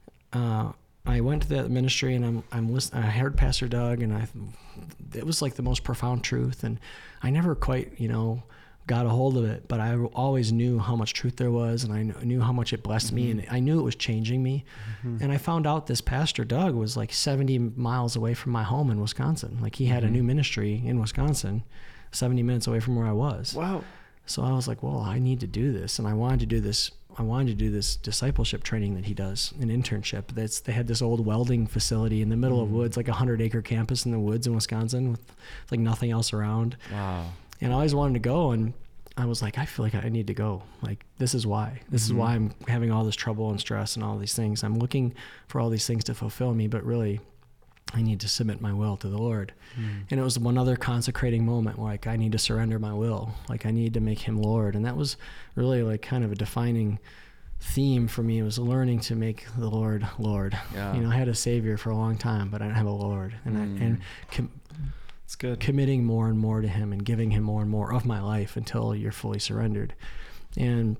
Speaker 3: uh, I went to that ministry, and I'm I'm listening. I heard Pastor Doug, and I it was like the most profound truth, and I never quite, you know, got a hold of it, but I always knew how much truth there was, and I knew how much it blessed mm-hmm. me, and I knew it was changing me. Mm-hmm. And I found out this Pastor Doug was like seventy miles away from my home in Wisconsin. Like he had mm-hmm. a new ministry in Wisconsin, seventy minutes away from where I was.
Speaker 2: Wow.
Speaker 3: So I was like, well, I need to do this. And I wanted to do this. I wanted to do this discipleship training that he does, an internship. That's, they had this old welding facility in the middle mm-hmm. of woods, like a hundred acre campus in the woods in Wisconsin with like nothing else around.
Speaker 1: Wow.
Speaker 3: And I always wanted to go, and I was like, I feel like I need to go. Like, this is why. This mm-hmm. is why I'm having all this trouble and stress and all these things. I'm looking for all these things to fulfill me, but really, I need to submit my will to the Lord. Mm. And it was one other consecrating moment where, like, I need to surrender my will. Like, I need to make him Lord. And that was really, like, kind of a defining theme for me. It was learning to make the Lord Lord. Yeah. You know, I had a Savior for a long time, but I didn't have a Lord. And mm. I, and com-
Speaker 2: It's good.
Speaker 3: committing more and more to him and giving him more and more of my life until you're fully surrendered. And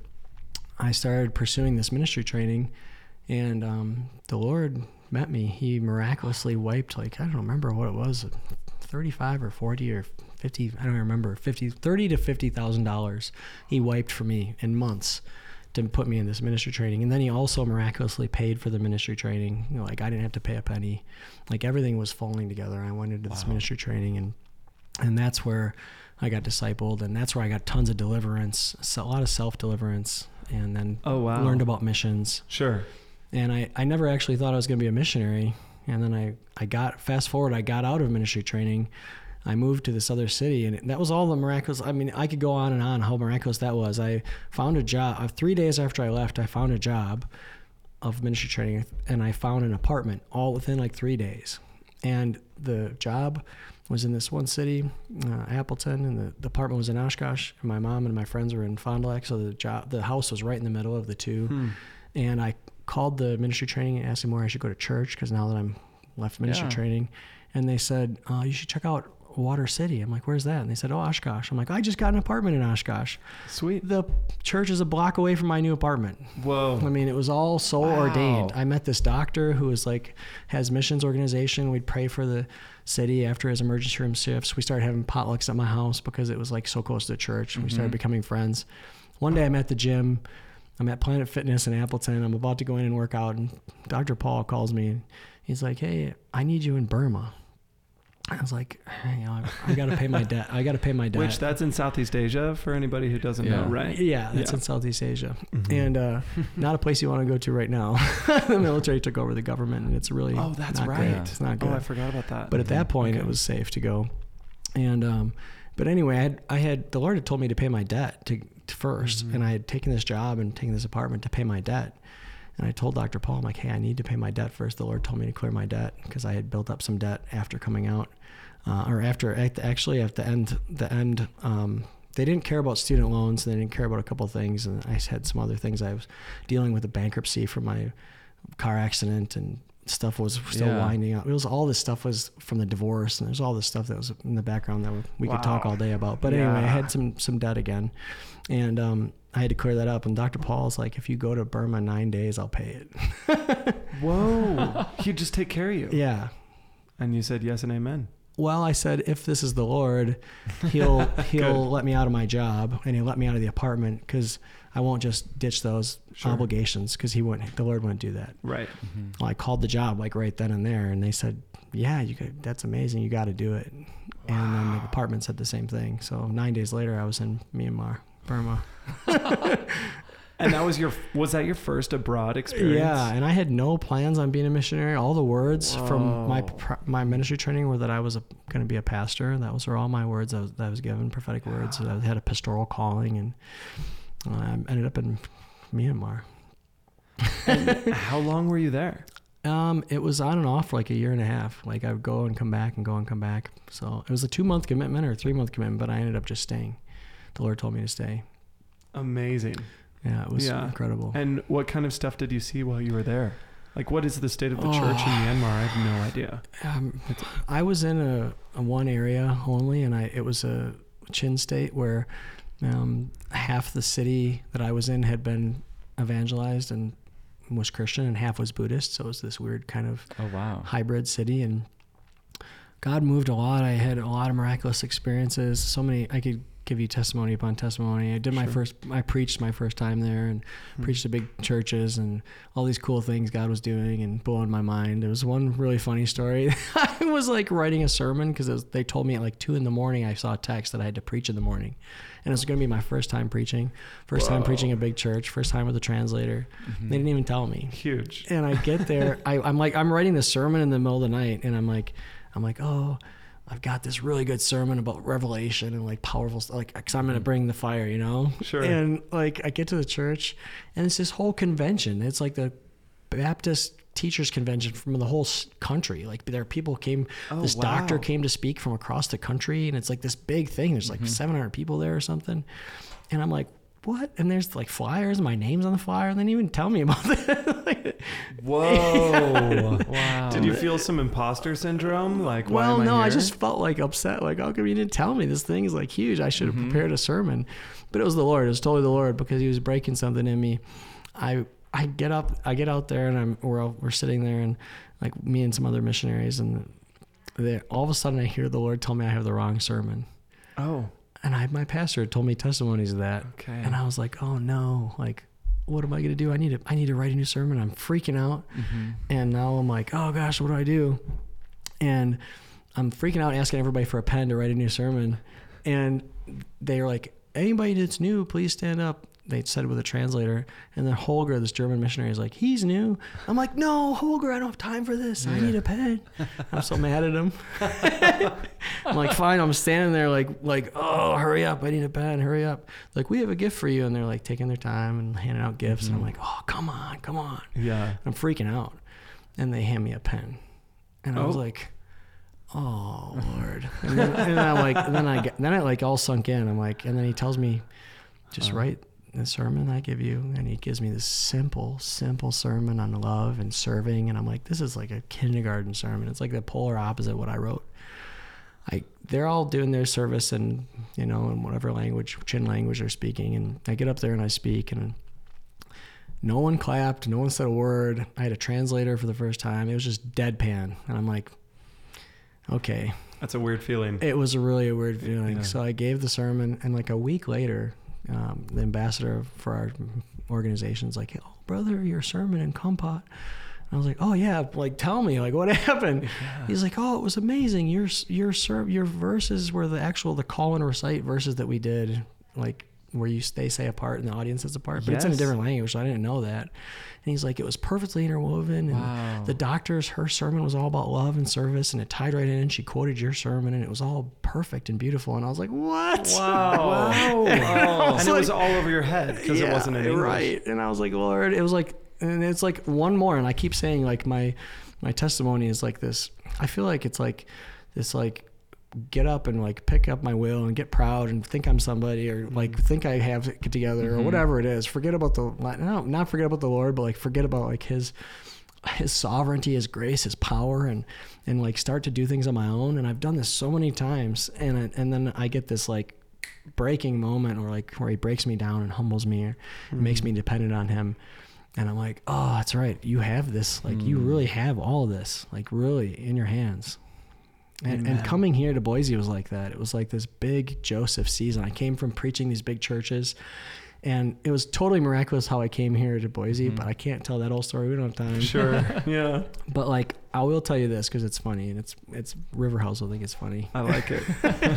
Speaker 3: I started pursuing this ministry training, and um, the Lord met me. He miraculously wiped, like, I don't remember what it was, thirty-five or forty or fifty, I don't remember, fifty, thirty to fifty thousand dollars he wiped for me in months to put me in this ministry training. And then he also miraculously paid for the ministry training. You know, like I didn't have to pay a penny. Like everything was falling together. I went into this
Speaker 1: Wow.
Speaker 3: ministry training, and and that's where I got discipled, and that's where I got tons of deliverance, so a lot of self-deliverance, and then
Speaker 2: Oh, wow.
Speaker 3: learned about missions.
Speaker 2: Sure.
Speaker 3: And I, I never actually thought I was going to be a missionary. And then I, I got, fast forward, I got out of ministry training. I moved to this other city, and that was all the miraculous. I mean, I could go on and on how miraculous that was. I found a job. Uh, three days after I left, I found a job of ministry training, and I found an apartment all within like three days. And the job was in this one city, uh, Appleton, and the, the apartment was in Oshkosh. And my mom and my friends were in Fond du Lac, so the job, the house was right in the middle of the two.
Speaker 2: Hmm.
Speaker 3: And I called the ministry training and asked them where I should go to church, because now that I'm left ministry
Speaker 1: Yeah.
Speaker 3: training, and they said, uh, you should check out Water City. I'm like, where's that? And they said, oh, Oshkosh. I'm like, I just got an apartment in Oshkosh.
Speaker 2: Sweet.
Speaker 3: The church is a block away from my new apartment.
Speaker 2: Whoa.
Speaker 3: I mean, it was all so
Speaker 2: Wow.
Speaker 3: ordained. I met this doctor who was like, has missions organization. We'd pray for the city after his emergency room shifts. We started having potlucks at my house because it was like so close to the church. We started becoming friends. One day I'm at the gym. I'm at Planet Fitness in Appleton. I'm about to go in and work out, and Doctor Paul calls me, and he's like, hey, I need you in Burma. I was like, you know, I got to pay my debt. I got to pay my debt.
Speaker 2: Which that's in Southeast Asia for anybody who doesn't
Speaker 1: Yeah.
Speaker 2: know, right?
Speaker 3: Yeah, that's
Speaker 2: Yeah.
Speaker 3: in Southeast Asia.
Speaker 2: Mhm.
Speaker 3: And uh, not a place you want to go to right now. The military took over the government, and it's really
Speaker 2: Oh, that's
Speaker 3: not
Speaker 2: right.
Speaker 3: good. It's not good.
Speaker 2: Oh, I forgot about that.
Speaker 3: But at that point,
Speaker 2: Okay.
Speaker 3: it was safe to go. And um, but anyway, I had, I had the Lord had told me to pay my debt to, to 1st
Speaker 2: Mhm.
Speaker 3: and I had taken this job and taken this apartment to pay my debt. And I told Doctor Paul, I'm like, hey, I need to pay my debt first. The Lord told me to clear my debt because I had built up some debt after coming out, uh, or after at the, actually at the end. The end, um, they didn't care about student loans. And they didn't care about a couple of things, and I had some other things. I was dealing with a bankruptcy from my car accident, and stuff was still
Speaker 1: Yeah.
Speaker 3: winding up. It was all this stuff was from the divorce, and there's all this stuff that was in the background that we could talk
Speaker 2: Wow.
Speaker 3: all day about. But anyway, I
Speaker 2: Yeah.
Speaker 3: had some some debt again, and um, I had to clear that up. And Doctor Paul's like, if you go to Burma nine days, I'll pay it.
Speaker 2: Whoa. He'd just take care of you.
Speaker 3: Yeah.
Speaker 2: And you said yes and amen.
Speaker 3: Well, I said, if this is the Lord, he'll he'll
Speaker 2: Good.
Speaker 3: let me out of my job, and he'll let me out of the apartment, because I won't just ditch those
Speaker 2: Sure.
Speaker 3: obligations, because he wouldn't. The Lord wouldn't do that.
Speaker 2: Right.
Speaker 3: Well, I called the job like right then and there, and they said, yeah, you could, that's amazing. You got to do it. And then the apartment said the same thing. So nine days later, I was in Myanmar, Burma.
Speaker 2: And that was your, was that your first abroad experience?
Speaker 3: Yeah, and I had no plans on being a missionary. All the words from my
Speaker 2: Whoa.
Speaker 3: pr- my ministry training were that I was going to be a pastor. That was were all my words I was, that I was given, prophetic words. That I had a pastoral calling, and uh, I ended up in Myanmar.
Speaker 2: And how long were you there?
Speaker 3: Um, it was on and off for like a year and a half. Like I would go and come back and go and come back. So it was a two month commitment or a three month commitment, but I ended up just staying. The Lord told me to stay.
Speaker 2: Amazing.
Speaker 3: Yeah, it was
Speaker 2: Yeah.
Speaker 3: incredible.
Speaker 2: And what kind of stuff did you see while you were there? Like, what is the state of the
Speaker 3: Oh.
Speaker 2: church in Myanmar? I have no idea.
Speaker 3: Um, I was in a, a one area only, and I it was a Chin state where um, half the city that I was in had been evangelized and was Christian, and half was Buddhist. So it was this weird kind of
Speaker 1: Oh, wow.
Speaker 3: hybrid city, and God moved a lot. I had a lot of miraculous experiences. So many, I could give you testimony upon testimony. I did my
Speaker 2: Sure.
Speaker 3: first, I preached my first time there, and
Speaker 2: Hmm.
Speaker 3: preached to big churches, and all these cool things God was doing and blowing my mind. There was one really funny story. I was like writing a sermon because they told me at like two in the morning, I saw a text that I had to preach in the morning. And it was going to be my first time preaching, first time
Speaker 2: Whoa.
Speaker 3: preaching a big church, first time with a translator.
Speaker 1: Mhm.
Speaker 3: They didn't even tell me.
Speaker 2: Huge.
Speaker 3: And I get there, I, I'm like, I'm writing this sermon in the middle of the night, and I'm like, I'm like, oh, I've got this really good sermon about Revelation and like powerful stuff, like, cause I'm going to bring the fire, you know?
Speaker 2: Sure.
Speaker 3: And like, I get to the church, and it's this whole convention. It's like the Baptist teachers convention from the whole s- country. Like there are people came,
Speaker 2: Oh,
Speaker 3: this
Speaker 2: wow.
Speaker 3: doctor came to speak from across the country, and it's like this big thing. There's like
Speaker 1: Mhm.
Speaker 3: seven hundred people there or something. And I'm like, what? And there's like flyers, my name's on the flyer, and they didn't even tell me about that. Like,
Speaker 2: Whoa.
Speaker 1: Wow.
Speaker 2: Did you feel some imposter syndrome? Like, why
Speaker 3: well,
Speaker 2: am I
Speaker 3: no,
Speaker 2: here?
Speaker 3: I just felt like upset. Like, how come you didn't tell me? This thing is like huge. I should have
Speaker 1: Mhm.
Speaker 3: prepared a sermon. But it was the Lord. It was totally the Lord because he was breaking something in me. I I get up, I get out there, and I'm we're all, we're sitting there, and like me and some other missionaries, and they, all of a sudden I hear the Lord tell me I have the wrong sermon.
Speaker 2: Oh,
Speaker 3: And I, my pastor had told me testimonies of that.
Speaker 2: okay.
Speaker 3: And I was like, oh no, like, what am I going to do? I need to, I need to write a new sermon. I'm freaking out.
Speaker 1: Mm-hmm.
Speaker 3: And now I'm like, oh gosh, what do I do? And I'm freaking out, asking everybody for a pen to write a new sermon. And they were like, anybody that's new, please stand up. They said it with a translator. And then Holger, this German missionary, is like, he's new. I'm like, no, Holger, I don't have time for this. I need a pen. I'm so mad at him. I'm like, fine. I'm standing there like, like, oh, hurry up. I need a pen. Hurry up. Like, we have a gift for you. And they're like taking their time and handing out gifts.
Speaker 1: Mm-hmm.
Speaker 3: And I'm like, oh, come on, come on.
Speaker 2: Yeah.
Speaker 3: I'm freaking out. And they hand me a pen. And I was
Speaker 2: Oh.
Speaker 3: like, oh, Lord. And then, and then I'm like, and then I get, then it like all sunk in. I'm like, and then he tells me, just
Speaker 2: Uh.
Speaker 3: write the sermon I give you. And he gives me this simple, simple sermon on love and serving. And I'm like, this is like a kindergarten sermon. It's like the polar opposite of what I wrote. I, they're all doing their service and, you know, in whatever language, Chin language they're speaking. And I get up there and I speak, and no one clapped. No one said a word. I had a translator for the first time. It was just deadpan. And I'm like, okay.
Speaker 2: That's a weird feeling.
Speaker 3: It was a really a weird feeling.
Speaker 2: Yeah.
Speaker 3: So I gave the sermon, and like a week later, um, the ambassador for our organization's like, oh, brother, your sermon in Compat. I was like, oh yeah, like tell me, like what happened?
Speaker 2: Yeah.
Speaker 3: He's like, oh, it was amazing. Your your ser- your verses were the actual the call and recite verses that we did, like where you they say a part and the audience says a part, but it's in a
Speaker 2: Yes.
Speaker 3: different language, so I didn't know that. And he's like, it was perfectly interwoven, and
Speaker 1: Wow.
Speaker 3: the doctor's her sermon was all about love and service, and it tied right in. And she quoted your sermon, and it was all perfect and beautiful. And I was like, what?
Speaker 2: Wow.
Speaker 1: Wow.
Speaker 2: and
Speaker 3: was
Speaker 2: it was
Speaker 3: like-
Speaker 2: all over your head because it
Speaker 3: Yeah,
Speaker 2: wasn't in English.
Speaker 3: right. And I was like, Lord, it was like, and it's like one more. And I keep saying like my, my testimony is like this. I feel like it's like this, like get up and like pick up my will and get proud and think I'm somebody, or like think I have it together, or
Speaker 1: Mhm.
Speaker 3: whatever it is. Forget about the, no, not forget about the Lord, but like forget about like his, his sovereignty, his grace, his power, and, and like start to do things on my own. And I've done this so many times. And, I, and then I get this like breaking moment, or like where he breaks me down and humbles me, or makes me dependent on him. And I'm like, oh, that's right. You have this, like you
Speaker 1: Mm.
Speaker 3: really have all this, like really in your hands. And,
Speaker 2: Amen.
Speaker 3: and coming here to Boise was like that. It was like this big Joseph season. I came from preaching these big churches, and it was totally miraculous how I came here to Boise,
Speaker 1: Mhm.
Speaker 3: but I can't tell that whole story. We don't have time.
Speaker 2: Sure. Yeah.
Speaker 3: But like, I will tell you this because it's funny, and it's, it's River House will think it's funny.
Speaker 2: I like it.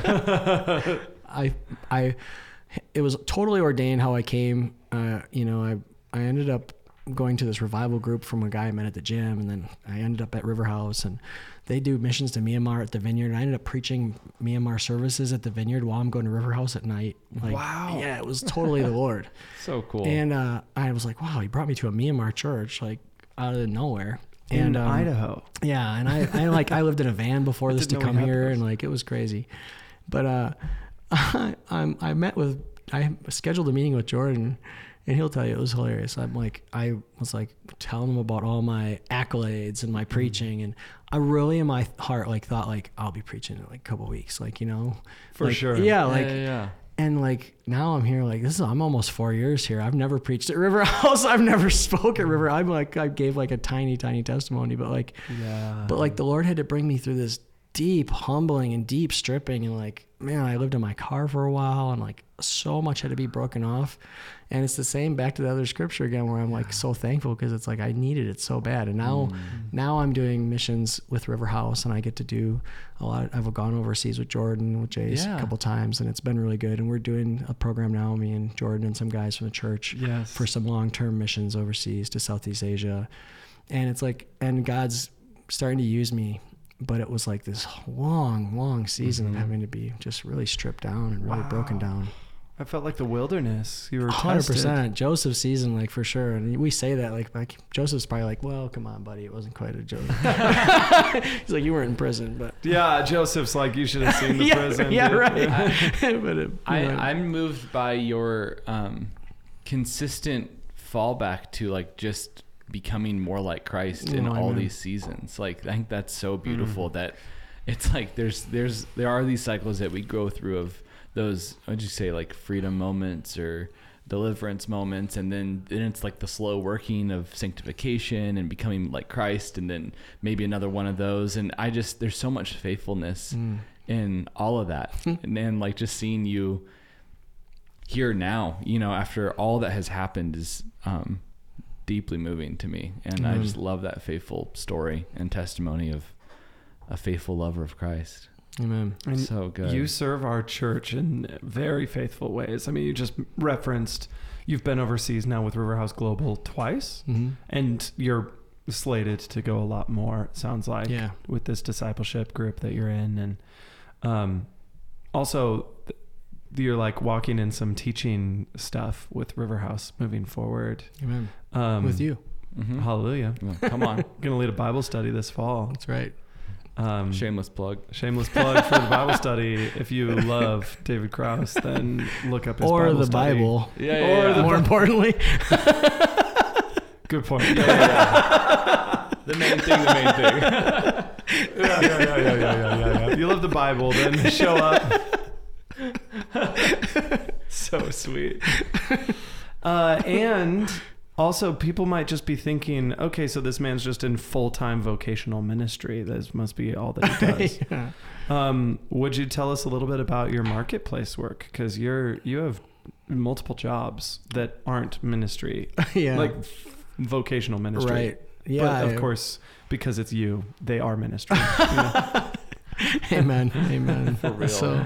Speaker 3: I, I, it was totally ordained how I came. Uh, you know, I, I ended up going to this revival group from a guy I met at the gym, and then I ended up at River House, and they do missions to Myanmar at the Vineyard. And I ended up preaching Myanmar services at the Vineyard while I'm going to River House at night. Like,
Speaker 2: Wow.
Speaker 3: Yeah, it was totally the Lord.
Speaker 1: So cool.
Speaker 3: And uh, I was like, wow, he brought me to a Myanmar church, like out of nowhere.
Speaker 2: In
Speaker 3: And um,
Speaker 2: Idaho.
Speaker 3: yeah, and I, I like I lived in a van before
Speaker 2: I
Speaker 3: this to
Speaker 2: didn't know we
Speaker 3: come
Speaker 2: had
Speaker 3: here,
Speaker 2: those.
Speaker 3: and like it was crazy. But uh, I I'm, I met with I scheduled a meeting with Jordan, and he'll tell you it was hilarious. I'm like I was like telling him about all my accolades and my
Speaker 2: Mm-hmm.
Speaker 3: preaching, and I really in my heart like thought like I'll be preaching in like a couple weeks, like you know,
Speaker 2: For
Speaker 3: like,
Speaker 2: sure.
Speaker 3: yeah,
Speaker 1: yeah,
Speaker 3: like.
Speaker 1: yeah, yeah.
Speaker 3: And like now I'm here, like this is I'm almost four years here. I've never preached at River House. I've never spoke at River. I'm like I gave like a tiny, tiny testimony, but like,
Speaker 2: Yeah.
Speaker 3: but like the Lord had to bring me through this deep humbling and deep stripping, and like man, I lived in my car for a while, and like so much had to be broken off. And it's the same back to the other scripture again, where I'm like so thankful because it's like I needed it so bad. And now,
Speaker 1: Mm.
Speaker 3: now I'm doing missions with River House, and I get to do a lot. I've gone overseas with Jordan, with Jace
Speaker 1: Yeah.
Speaker 3: a couple times, and it's been really good. And we're doing a program now, me and Jordan and some guys from the church,
Speaker 2: Yes.
Speaker 3: for some long-term missions overseas to Southeast Asia. And it's like, and God's starting to use me, but it was like this long, long season
Speaker 1: Mhm.
Speaker 3: of having to be just really stripped down and really
Speaker 2: Wow.
Speaker 3: broken down.
Speaker 2: I felt like the wilderness. You were
Speaker 3: one hundred
Speaker 2: tested.
Speaker 3: percent. Joseph's season, like for sure. And we say that, like, like Joseph's probably like, well, come on, buddy. It wasn't quite a Joseph. He's like, you weren't in prison, but.
Speaker 2: Yeah, Joseph's like, you should have seen the
Speaker 3: yeah,
Speaker 2: prison.
Speaker 3: Yeah,
Speaker 2: dude.
Speaker 3: right. but it,
Speaker 1: I,
Speaker 3: you know.
Speaker 1: I'm moved by your um, consistent fallback to like just becoming more like Christ in
Speaker 3: Oh,
Speaker 1: all
Speaker 3: amen.
Speaker 1: these seasons. Like I think that's so beautiful mm. that it's like there's there's there are these cycles that we go through of those, what'd you say, like freedom moments or deliverance moments, and then then it's like the slow working of sanctification and becoming like Christ, and then maybe another one of those. And I just there's so much faithfulness mm. in all of that, and then like just seeing you here now, you know, after all that has happened is um, deeply moving to me, and mm. I just love that faithful story and testimony of a faithful lover of Christ.
Speaker 3: Amen.
Speaker 2: And
Speaker 1: so good.
Speaker 2: You serve our church in very faithful ways. I mean, you just referenced you've been overseas now with Riverhouse Global twice, mm-hmm. and you're slated to go a lot more, it sounds like,
Speaker 3: yeah.
Speaker 2: with this discipleship group that you're in. And um, also, th- you're like walking in some teaching stuff with Riverhouse moving forward.
Speaker 3: Amen.
Speaker 2: Um,
Speaker 3: with you.
Speaker 2: Mm-hmm. Hallelujah.
Speaker 1: Yeah, come on.
Speaker 2: Going to lead a Bible study this fall.
Speaker 3: That's right.
Speaker 1: Um, shameless plug.
Speaker 2: Shameless plug for the Bible study. If you love David Krause, then look up his
Speaker 3: or
Speaker 2: Bible
Speaker 3: the
Speaker 2: study.
Speaker 3: Bible.
Speaker 1: Yeah, yeah,
Speaker 3: or
Speaker 1: yeah.
Speaker 3: the more importantly.
Speaker 2: Good point.
Speaker 1: Yeah, yeah, yeah. The main thing, the main thing.
Speaker 2: yeah, yeah, yeah, yeah, yeah, yeah, yeah. If you love the Bible, then show up. So sweet. Uh, and also, people might just be thinking, okay, so this man's just in full-time vocational ministry. This must be all that he does. yeah. um, would you tell us a little bit about your marketplace work? Because you're you have multiple jobs that aren't ministry,
Speaker 3: yeah,
Speaker 2: like vocational ministry,
Speaker 3: right? Yeah,
Speaker 2: but of
Speaker 3: I,
Speaker 2: course, because it's you, they are ministry. You know?
Speaker 3: Amen, amen.
Speaker 1: For real.
Speaker 3: So,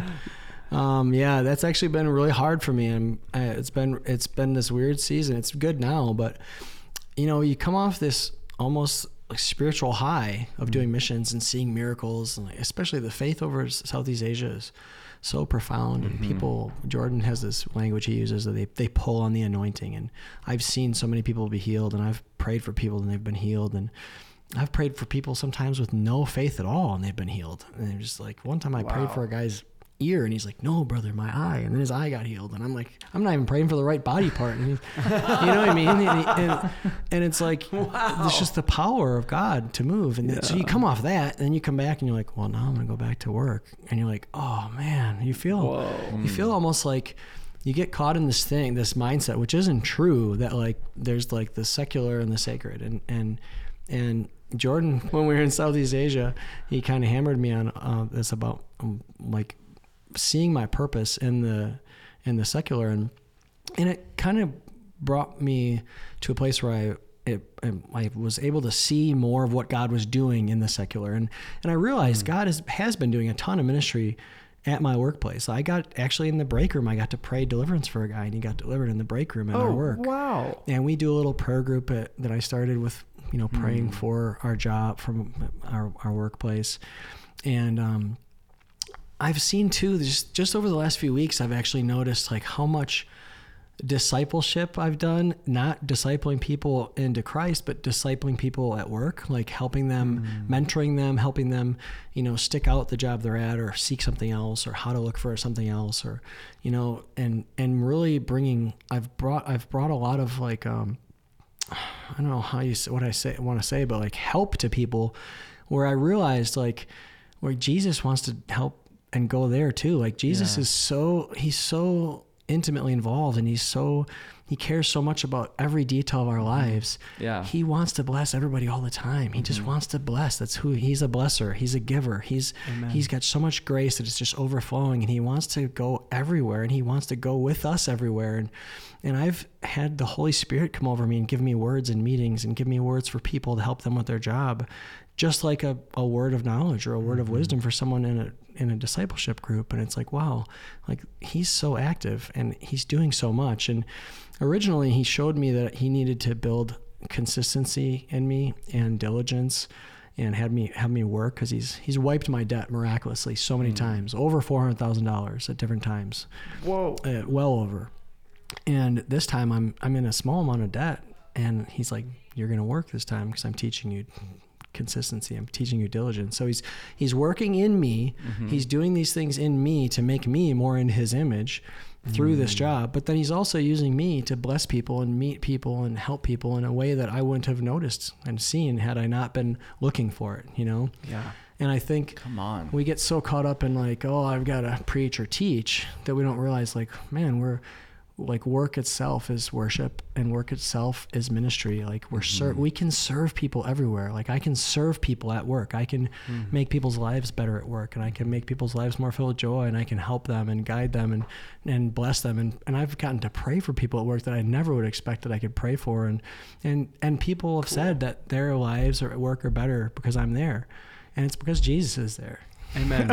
Speaker 3: Um, yeah, that's actually been really hard for me. And uh, it's been, it's been this weird season. It's good now, but you know, you come off this almost like spiritual high of mm-hmm. doing missions and seeing miracles, and like, especially the faith over Southeast Asia is so profound. Mm-hmm. And people, Jordan has this language he uses that they, they pull on the anointing. And I've seen so many people be healed, and I've prayed for people and they've been healed. And I've prayed for people sometimes with no faith at all, and they've been healed. And they're just like, one time I wow. prayed for a guy's ear, and he's like, no, brother, my eye. And then his eye got healed. And I'm like, I'm not even praying for the right body part. And he's, you know what I mean? And, and, and it's like, wow. It's just the power of God to move. And yeah. so you come off that, and then you come back and you're like, well, now I'm going to go back to work. And you're like, oh man, you feel, Whoa. you feel almost like you get caught in this thing, this mindset, which isn't true, that like, there's like the secular and the sacred. And, and, and Jordan, when we were in Southeast Asia, he kind of hammered me on uh, this about um, like, seeing my purpose in the in the secular, and and it kind of brought me to a place where I it, I was able to see more of what God was doing in the secular, and and I realized mm-hmm. God has has been doing a ton of ministry at my workplace. I got actually in the break room, I got to pray deliverance for a guy, and he got delivered in the break room at
Speaker 2: oh,
Speaker 3: our work.
Speaker 2: Wow! And
Speaker 3: we do a little prayer group at, that I started with, you know, praying mm. for our job from our our workplace, and um. I've seen too, just, just over the last few weeks, I've actually noticed like how much discipleship I've done, not discipling people into Christ, but discipling people at work, like helping them, mm. mentoring them, helping them, you know, stick out the job they're at, or seek something else, or how to look for something else, or, you know, and, and really bringing, I've brought, I've brought a lot of like, um, I don't know how you, what I say, want to say, but like help to people, where I realized like where Jesus wants to help and go there too. Like Jesus yeah. is so, he's so intimately involved, and he's so, he cares so much about every detail of our lives.
Speaker 1: Yeah.
Speaker 3: He wants to bless everybody all the time. He mm-hmm. just wants to bless. That's who, he's a blesser. He's a giver. He's, Amen. He's got so much grace that it's just overflowing, and he wants to go everywhere, and he wants to go with us everywhere. And, and I've had the Holy Spirit come over me and give me words in meetings, and give me words for people to help them with their job, just like a, a word of knowledge or a word mm-hmm. of wisdom for someone in a, in a discipleship group. And it's like, wow, like he's so active and he's doing so much. And originally he showed me that he needed to build consistency in me and diligence. and had me have me work because he's he's wiped my debt miraculously so many mm. times, over four hundred thousand dollars at different times.
Speaker 2: Whoa,
Speaker 3: uh, well over. And this time I'm I'm in a small amount of debt, and he's like, "You're gonna work this time because I'm teaching you consistency. I'm teaching you diligence." So he's he's working in me. Mm-hmm. He's doing these things in me to make me more in his image through mm. this job. But then he's also using me to bless people and meet people and help people in a way that I wouldn't have noticed and seen had I not been looking for it, you know?
Speaker 2: Yeah.
Speaker 3: And I think
Speaker 1: Come on.
Speaker 3: we get so caught up in like, oh, I've got to preach or teach, that we don't realize like, man, we're like work itself is worship and work itself is ministry. Like we're mm-hmm. ser- we can serve people everywhere. Like I can serve people at work. I can mm-hmm. make people's lives better at work, and I can make people's lives more filled with joy, and I can help them and guide them and, and bless them. And, and I've gotten to pray for people at work that I never would expect that I could pray for. And, and, and people have cool. said that their lives are at work are better because I'm there. And it's because Jesus is there.
Speaker 2: Amen.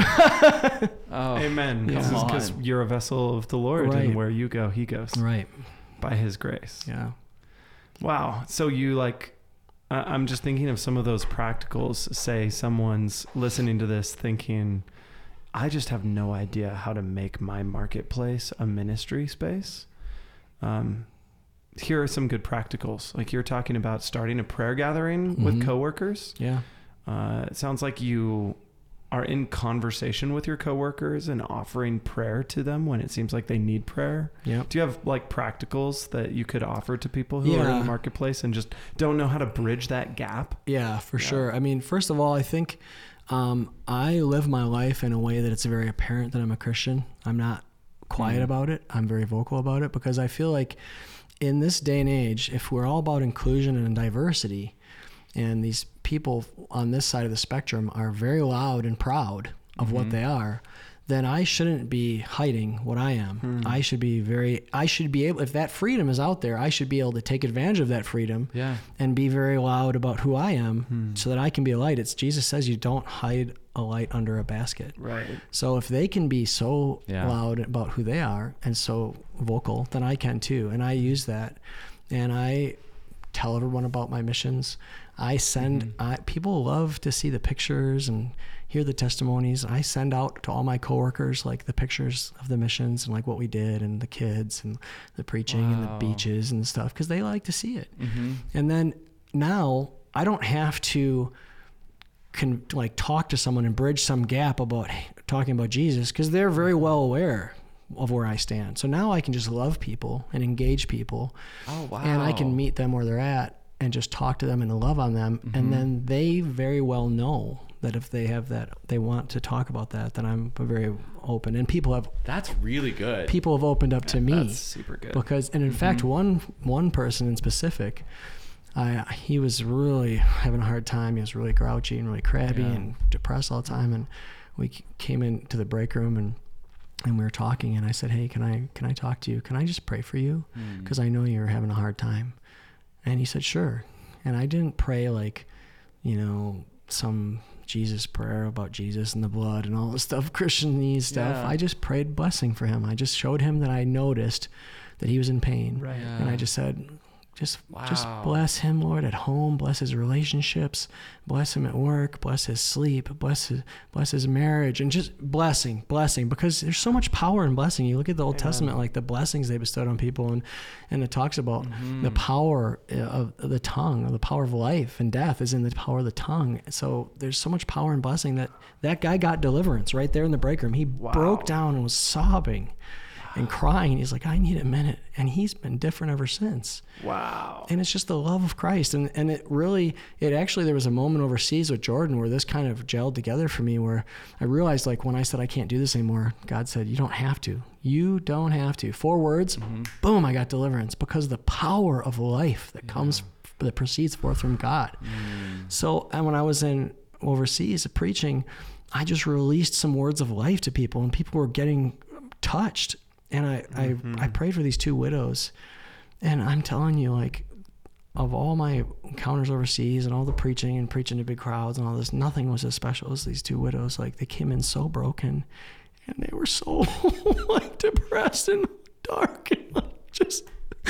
Speaker 1: oh,
Speaker 2: Amen. Because you're a vessel of the Lord, right. and where you go, he goes.
Speaker 3: Right.
Speaker 2: By his grace.
Speaker 3: Yeah.
Speaker 2: Wow. So you like, uh, I'm just thinking of some of those practicals. Say someone's listening to this thinking, I just have no idea how to make my marketplace a ministry space. Um, here are some good practicals. Like you're talking about starting a prayer gathering mm-hmm. with coworkers.
Speaker 3: Yeah.
Speaker 2: Uh, it sounds like you are in conversation with your coworkers and offering prayer to them when it seems like they need prayer.
Speaker 3: Yeah.
Speaker 2: Do you have like practicals that you could offer to people who
Speaker 3: yeah.
Speaker 2: are in the marketplace and just don't know how to bridge that gap?
Speaker 3: Yeah, for yeah. sure. I mean, first of all, I think um, I live my life in a way that it's very apparent that I'm a Christian. I'm not quiet mm. about it. I'm very vocal about it because I feel like in this day and age, if we're all about inclusion and diversity, and these people on this side of the spectrum are very loud and proud of mm-hmm. what they are, then I shouldn't be hiding what I am. Hmm. I should be very, I should be able, if that freedom is out there, I should be able to take advantage of that freedom
Speaker 1: yeah.
Speaker 3: and be very loud about who I am
Speaker 2: hmm.
Speaker 3: so that I can be a light. It's Jesus says you don't hide a light under a basket.
Speaker 2: Right.
Speaker 3: So if they can be so
Speaker 1: yeah.
Speaker 3: loud about who they are and so vocal, then I can too. And I use that, and I tell everyone about my missions. I send, mm-hmm. I, people love to see the pictures and hear the testimonies. I send out to all my coworkers, like the pictures of the missions and like what we did and the kids and the preaching wow. and the beaches and stuff, because they like to see it.
Speaker 1: Mm-hmm.
Speaker 3: And then now I don't have to can like talk to someone and bridge some gap about talking about Jesus, because they're very well aware of where I stand. So now I can just love people and engage people.
Speaker 1: Oh, wow.
Speaker 3: And I can meet them where they're at and just talk to them and love on them. Mm-hmm. And then they very well know that if they have that, they want to talk about that, then I'm very open. And people have,
Speaker 1: that's really good.
Speaker 3: People have opened up to me.
Speaker 2: That's super good.
Speaker 3: Because, and in
Speaker 2: mm-hmm.
Speaker 3: fact, one, one person in specific, I, he was really having a hard time. He was really grouchy and really crabby yeah. and depressed all the time. And we came into the break room and, and we were talking, and I said, hey, can I, can I talk to you? Can I just pray for you?
Speaker 1: Mm.
Speaker 3: Cause I know you're having a hard time. And he said, sure. And I didn't pray like, you know, some Jesus prayer about Jesus and the blood and all this stuff, Christianese stuff.
Speaker 1: Yeah.
Speaker 3: I just prayed blessing for him. I just showed him that I noticed that he was in pain.
Speaker 2: Right.
Speaker 1: Yeah.
Speaker 3: And I just said, just,
Speaker 1: wow.
Speaker 3: just bless him, Lord, at home, bless his relationships, bless him at work, bless his sleep, bless his, bless his marriage, and just blessing, blessing, because there's so much power in blessing. You look at the Old
Speaker 2: Amen.
Speaker 3: Testament, like the blessings they bestowed on people, and, and it talks about
Speaker 1: mm-hmm.
Speaker 3: the power of the tongue, the power of life and death is in the power of the tongue. So there's so much power in blessing that that guy got deliverance right there in the break room. He
Speaker 2: wow.
Speaker 3: broke down and was sobbing and crying. And he's like, I need a minute. And he's been different ever since.
Speaker 2: Wow.
Speaker 3: And it's just the love of Christ. And and it really, it actually, there was a moment overseas with Jordan where this kind of gelled together for me, where I realized, like, when I said, I can't do this anymore, God said, you don't have to. You don't have to. Four words, mm-hmm. boom, I got deliverance, because the power of life that yeah. comes, that proceeds forth from God.
Speaker 1: Mm.
Speaker 3: So, and when I was in overseas preaching, I just released some words of life to people, and people were getting touched. And I, mm-hmm. I, I prayed for these two widows, and I'm telling you, like, of all my encounters overseas and all the preaching and preaching to big crowds and all this, nothing was as special as these two widows. Like, they came in so broken, and they were so like depressed and dark, and like, just they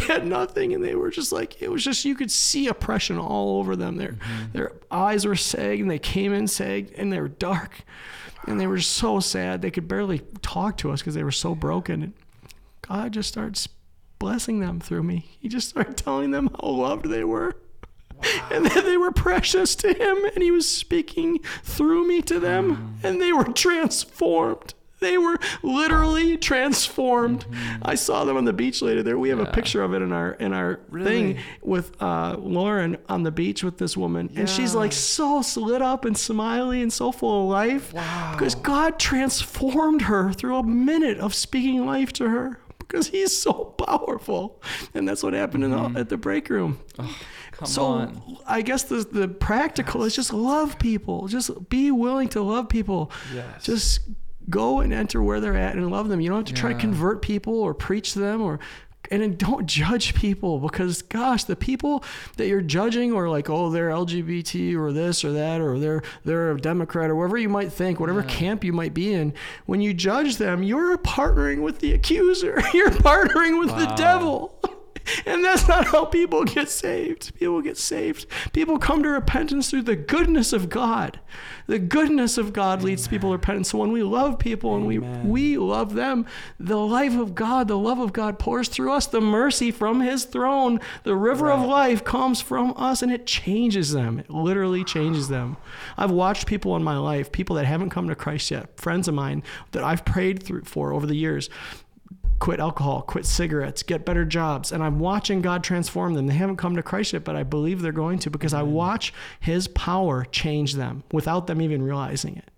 Speaker 3: had nothing, and they were just like, it was just, you could see oppression all over them. Their
Speaker 1: Mm-hmm.
Speaker 3: their eyes were sagged, and they came in sagged, and they were dark, and they were so sad. They could barely talk to us because they were so broken. And God just started blessing them through me. He just started telling them how loved they were. Wow. And that they were precious to him, and he was speaking through me to them, mm. and they were transformed. They were literally transformed. Mm-hmm. I saw them on the beach later there. We have yeah. a picture of it in our in our really? thing with uh, Lauren on the beach with this woman. Yeah. And she's like so lit up and smiley and so full of life.
Speaker 1: Wow.
Speaker 3: Because God transformed her through a minute of speaking life to her. Because he's so powerful. And that's what happened mm-hmm. in the, at the break room.
Speaker 1: Oh, come
Speaker 3: so
Speaker 1: on.
Speaker 3: I guess the the practical yes. is just love people. Just be willing to love people.
Speaker 2: Yes.
Speaker 3: Just go and enter where they're at and love them. You don't have to
Speaker 1: yeah.
Speaker 3: try to convert people or preach to them, or and then don't judge people, because gosh, the people that you're judging, or like, oh, they're L G B T or this or that, or they're they're a Democrat, or whatever you might think, whatever yeah. camp you might be in, when you judge them, you're partnering with the accuser. You're partnering with wow. the devil. And that's not how people get saved. People get saved. People come to repentance through the goodness of God. The goodness of God Amen. leads people to repentance. So when we love people and we, we love them, the life of God, the love of God pours through us, the mercy from his throne, the river right. of life comes from us, and it changes them. It literally changes them. I've watched people in my life, people that haven't come to Christ yet, friends of mine that I've prayed through for over the years, quit alcohol, quit cigarettes, get better jobs. And I'm watching God transform them. They haven't come to Christ yet, but I believe they're going to, because I watch his power change them without them even realizing it.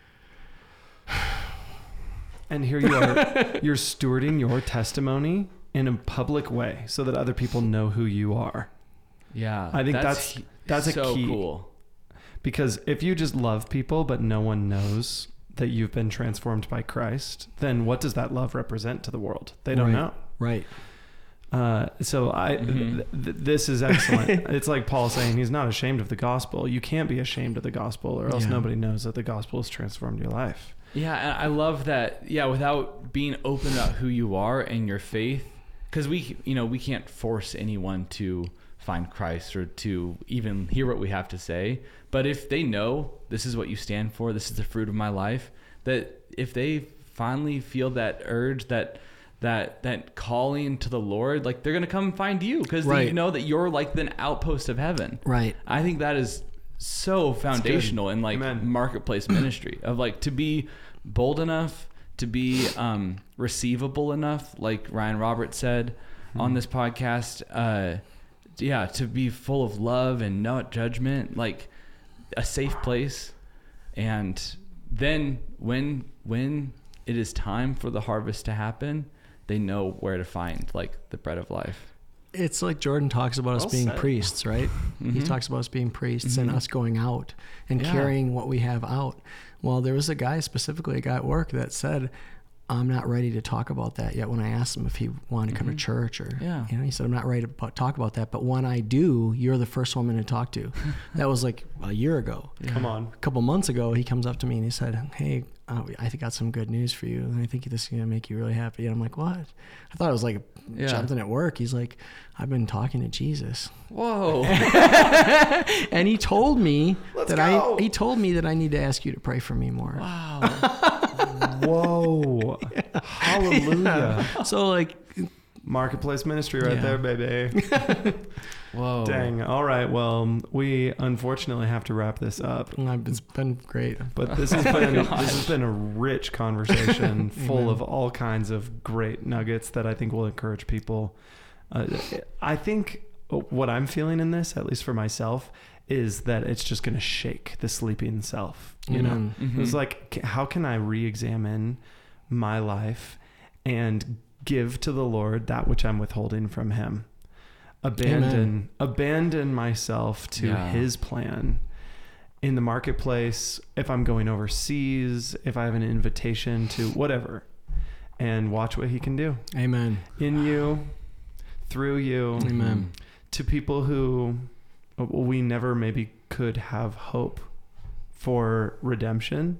Speaker 2: And here you are, you're stewarding your testimony in a public way so that other people know who you are.
Speaker 1: Yeah.
Speaker 2: I think that's, that's, that's
Speaker 1: so
Speaker 2: a key.
Speaker 1: Cool.
Speaker 2: Because if you just love people, but no one knows that you've been transformed by Christ, then what does that love represent to the world? They don't
Speaker 3: right.
Speaker 2: know.
Speaker 3: Right.
Speaker 2: Uh, so I,
Speaker 1: mm-hmm.
Speaker 2: th- th- this is excellent. It's like Paul saying he's not ashamed of the gospel. You can't be ashamed of the gospel, or else
Speaker 3: yeah.
Speaker 2: nobody knows that the gospel has transformed your life.
Speaker 1: Yeah. And I love that. Yeah. Without being open about who you are and your faith, because we, you know, we can't force anyone to find Christ or to even hear what we have to say. But if they know this is what you stand for, this is the fruit of my life, that if they finally feel that urge, that that that calling to the Lord, like they're gonna come find you, because right. they know that you're like an outpost of heaven.
Speaker 3: Right.
Speaker 1: I think that is so foundational in like
Speaker 2: Amen.
Speaker 1: marketplace ministry, of like to be bold enough, to be um, receivable enough, like Ryan Roberts said mm-hmm. on this podcast. Uh, yeah, to be full of love and not judgment, like a safe place. And then when when it is time for the harvest to happen, they know where to find like the bread of life.
Speaker 3: It's like Jordan talks about us
Speaker 2: well
Speaker 3: being
Speaker 2: said.
Speaker 3: priests, right? Mm-hmm. He talks about us being priests mm-hmm. and us going out and
Speaker 1: yeah.
Speaker 3: carrying what we have out. Well, there was a guy, specifically a guy at work, that said, I'm not ready to talk about that yet. When I asked him if he wanted to come
Speaker 1: mm-hmm.
Speaker 3: to church, or,
Speaker 1: yeah.
Speaker 3: you know, he said, I'm not ready to talk about that. But when I do, you're the first woman to talk to. That was like a year ago.
Speaker 2: Yeah. Come on.
Speaker 3: A couple months ago, he comes up to me and he said, hey, uh, I think I got some good news for you. And I think this is going to make you really happy. And I'm like, what? I thought it was like
Speaker 1: yeah.
Speaker 3: something at work. He's like, I've been talking to Jesus.
Speaker 1: Whoa.
Speaker 3: And he told me
Speaker 2: Let's
Speaker 3: that
Speaker 2: go.
Speaker 3: I, he told me that I need to ask you to pray for me more.
Speaker 1: Wow.
Speaker 2: Whoa. Yeah. Hallelujah.
Speaker 3: Yeah. So like
Speaker 2: marketplace ministry right
Speaker 3: yeah.
Speaker 2: there, baby.
Speaker 1: Whoa.
Speaker 2: Dang. All right. Well, we unfortunately have to wrap this up.
Speaker 3: It's been great.
Speaker 2: But this has been this has been a rich conversation full of all kinds of great nuggets that I think will encourage people. Uh, I think what I'm feeling in this, at least for myself, is that it's just going to shake the sleeping self. You
Speaker 3: Amen.
Speaker 2: know,
Speaker 1: Mm-hmm.
Speaker 2: it's like, how can I re-examine my life and give to the Lord that which I'm withholding from him? Abandon,
Speaker 3: Amen.
Speaker 2: abandon myself to
Speaker 1: Yeah.
Speaker 2: his plan in the marketplace. If I'm going overseas, if I have an invitation to whatever, and watch what he can do
Speaker 3: Amen.
Speaker 2: in you, through you,
Speaker 3: Amen.
Speaker 2: to people who we never maybe could have hope for redemption.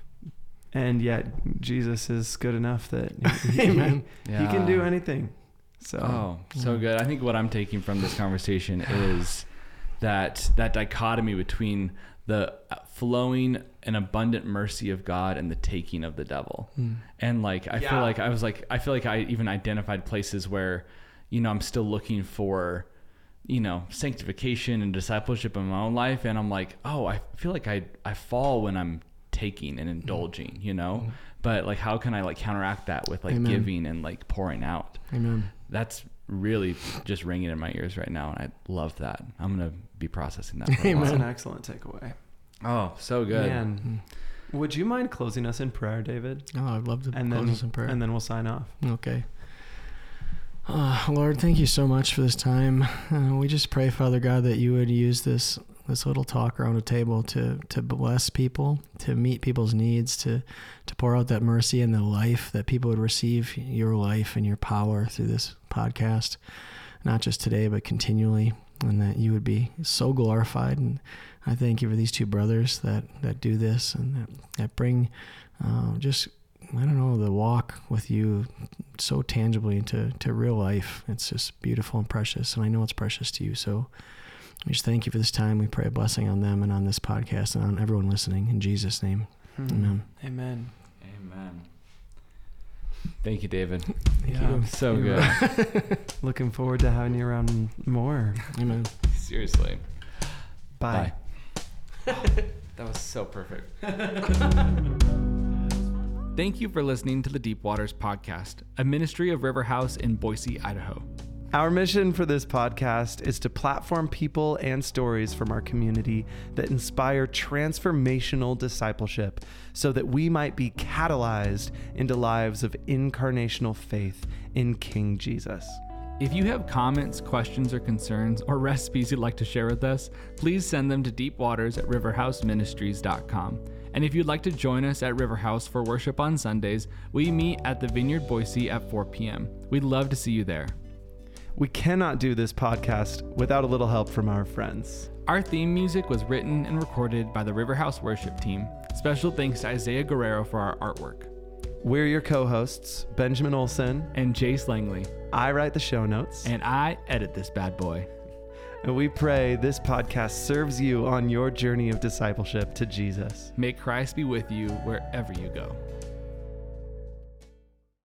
Speaker 2: And yet Jesus is good enough that he,
Speaker 3: Amen.
Speaker 2: he, he can do anything. So,
Speaker 1: Oh, so good. I think what I'm taking from this conversation is that that dichotomy between the flowing and abundant mercy of God and the taking of the devil.
Speaker 3: Mm.
Speaker 1: And like, I
Speaker 2: Yeah.
Speaker 1: feel like I was like, I feel like I even identified places where, you know, I'm still looking for, you know, sanctification and discipleship in my own life. And I'm like, oh, I feel like I, I fall when I'm taking and indulging, you know,
Speaker 3: Mm.
Speaker 1: but like, how can I like counteract that with like
Speaker 3: Amen.
Speaker 1: giving and like pouring out?
Speaker 3: Amen.
Speaker 1: That's really just ringing in my ears right now. And I love that. I'm going to be processing that. For a
Speaker 3: Amen.
Speaker 2: that's
Speaker 1: while.
Speaker 2: an excellent takeaway.
Speaker 1: Oh, so good.
Speaker 2: Man, would you mind closing us in prayer, David?
Speaker 3: Oh, I'd love to
Speaker 2: And
Speaker 3: close
Speaker 2: then,
Speaker 3: us in prayer.
Speaker 2: and then we'll sign off.
Speaker 3: Okay. Uh, Lord, thank you so much for this time. Uh, we just pray, Father God, that you would use this this little talk around a table to to bless people, to meet people's needs, to to pour out that mercy and the life, that people would receive your life and your power through this podcast, not just today, but continually, and that you would be so glorified. And I thank you for these two brothers that, that do this and that, that bring uh, just, I don't know, the walk with you so tangibly into to real life. It's just beautiful and precious, and I know it's precious to you. So we just thank you for this time. We pray a blessing on them and on this podcast and on everyone listening. In Jesus' name,
Speaker 2: Hmm.
Speaker 3: amen.
Speaker 2: Amen.
Speaker 1: Amen. Thank you, David.
Speaker 3: Thank
Speaker 2: Yeah.
Speaker 3: you.
Speaker 1: So good.
Speaker 2: Looking forward to having you around more.
Speaker 3: Amen.
Speaker 1: Seriously.
Speaker 2: Bye.
Speaker 1: That was so perfect. Thank you for listening to the Deep Waters Podcast, a ministry of River House in Boise, Idaho.
Speaker 2: Our mission for this podcast is to platform people and stories from our community that inspire transformational discipleship so that we might be catalyzed into lives of incarnational faith in King Jesus.
Speaker 1: If you have comments, questions, or concerns, or recipes you'd like to share with us, please send them to deepwaters at riverhouse ministries dot com. And if you'd like to join us at River House for worship on Sundays, we meet at the Vineyard Boise at four p.m. We'd love to see you there.
Speaker 2: We cannot do this podcast without a little help from our friends.
Speaker 1: Our theme music was written and recorded by the River House worship team. Special thanks to Isaiah Guerrero for our artwork.
Speaker 2: We're your co-hosts, Benjamin Olson.
Speaker 1: And Jace Langley.
Speaker 2: I write the show notes.
Speaker 1: And I edit this bad boy.
Speaker 2: And we pray this podcast serves you on your journey of discipleship to Jesus.
Speaker 1: May Christ be with you wherever you go.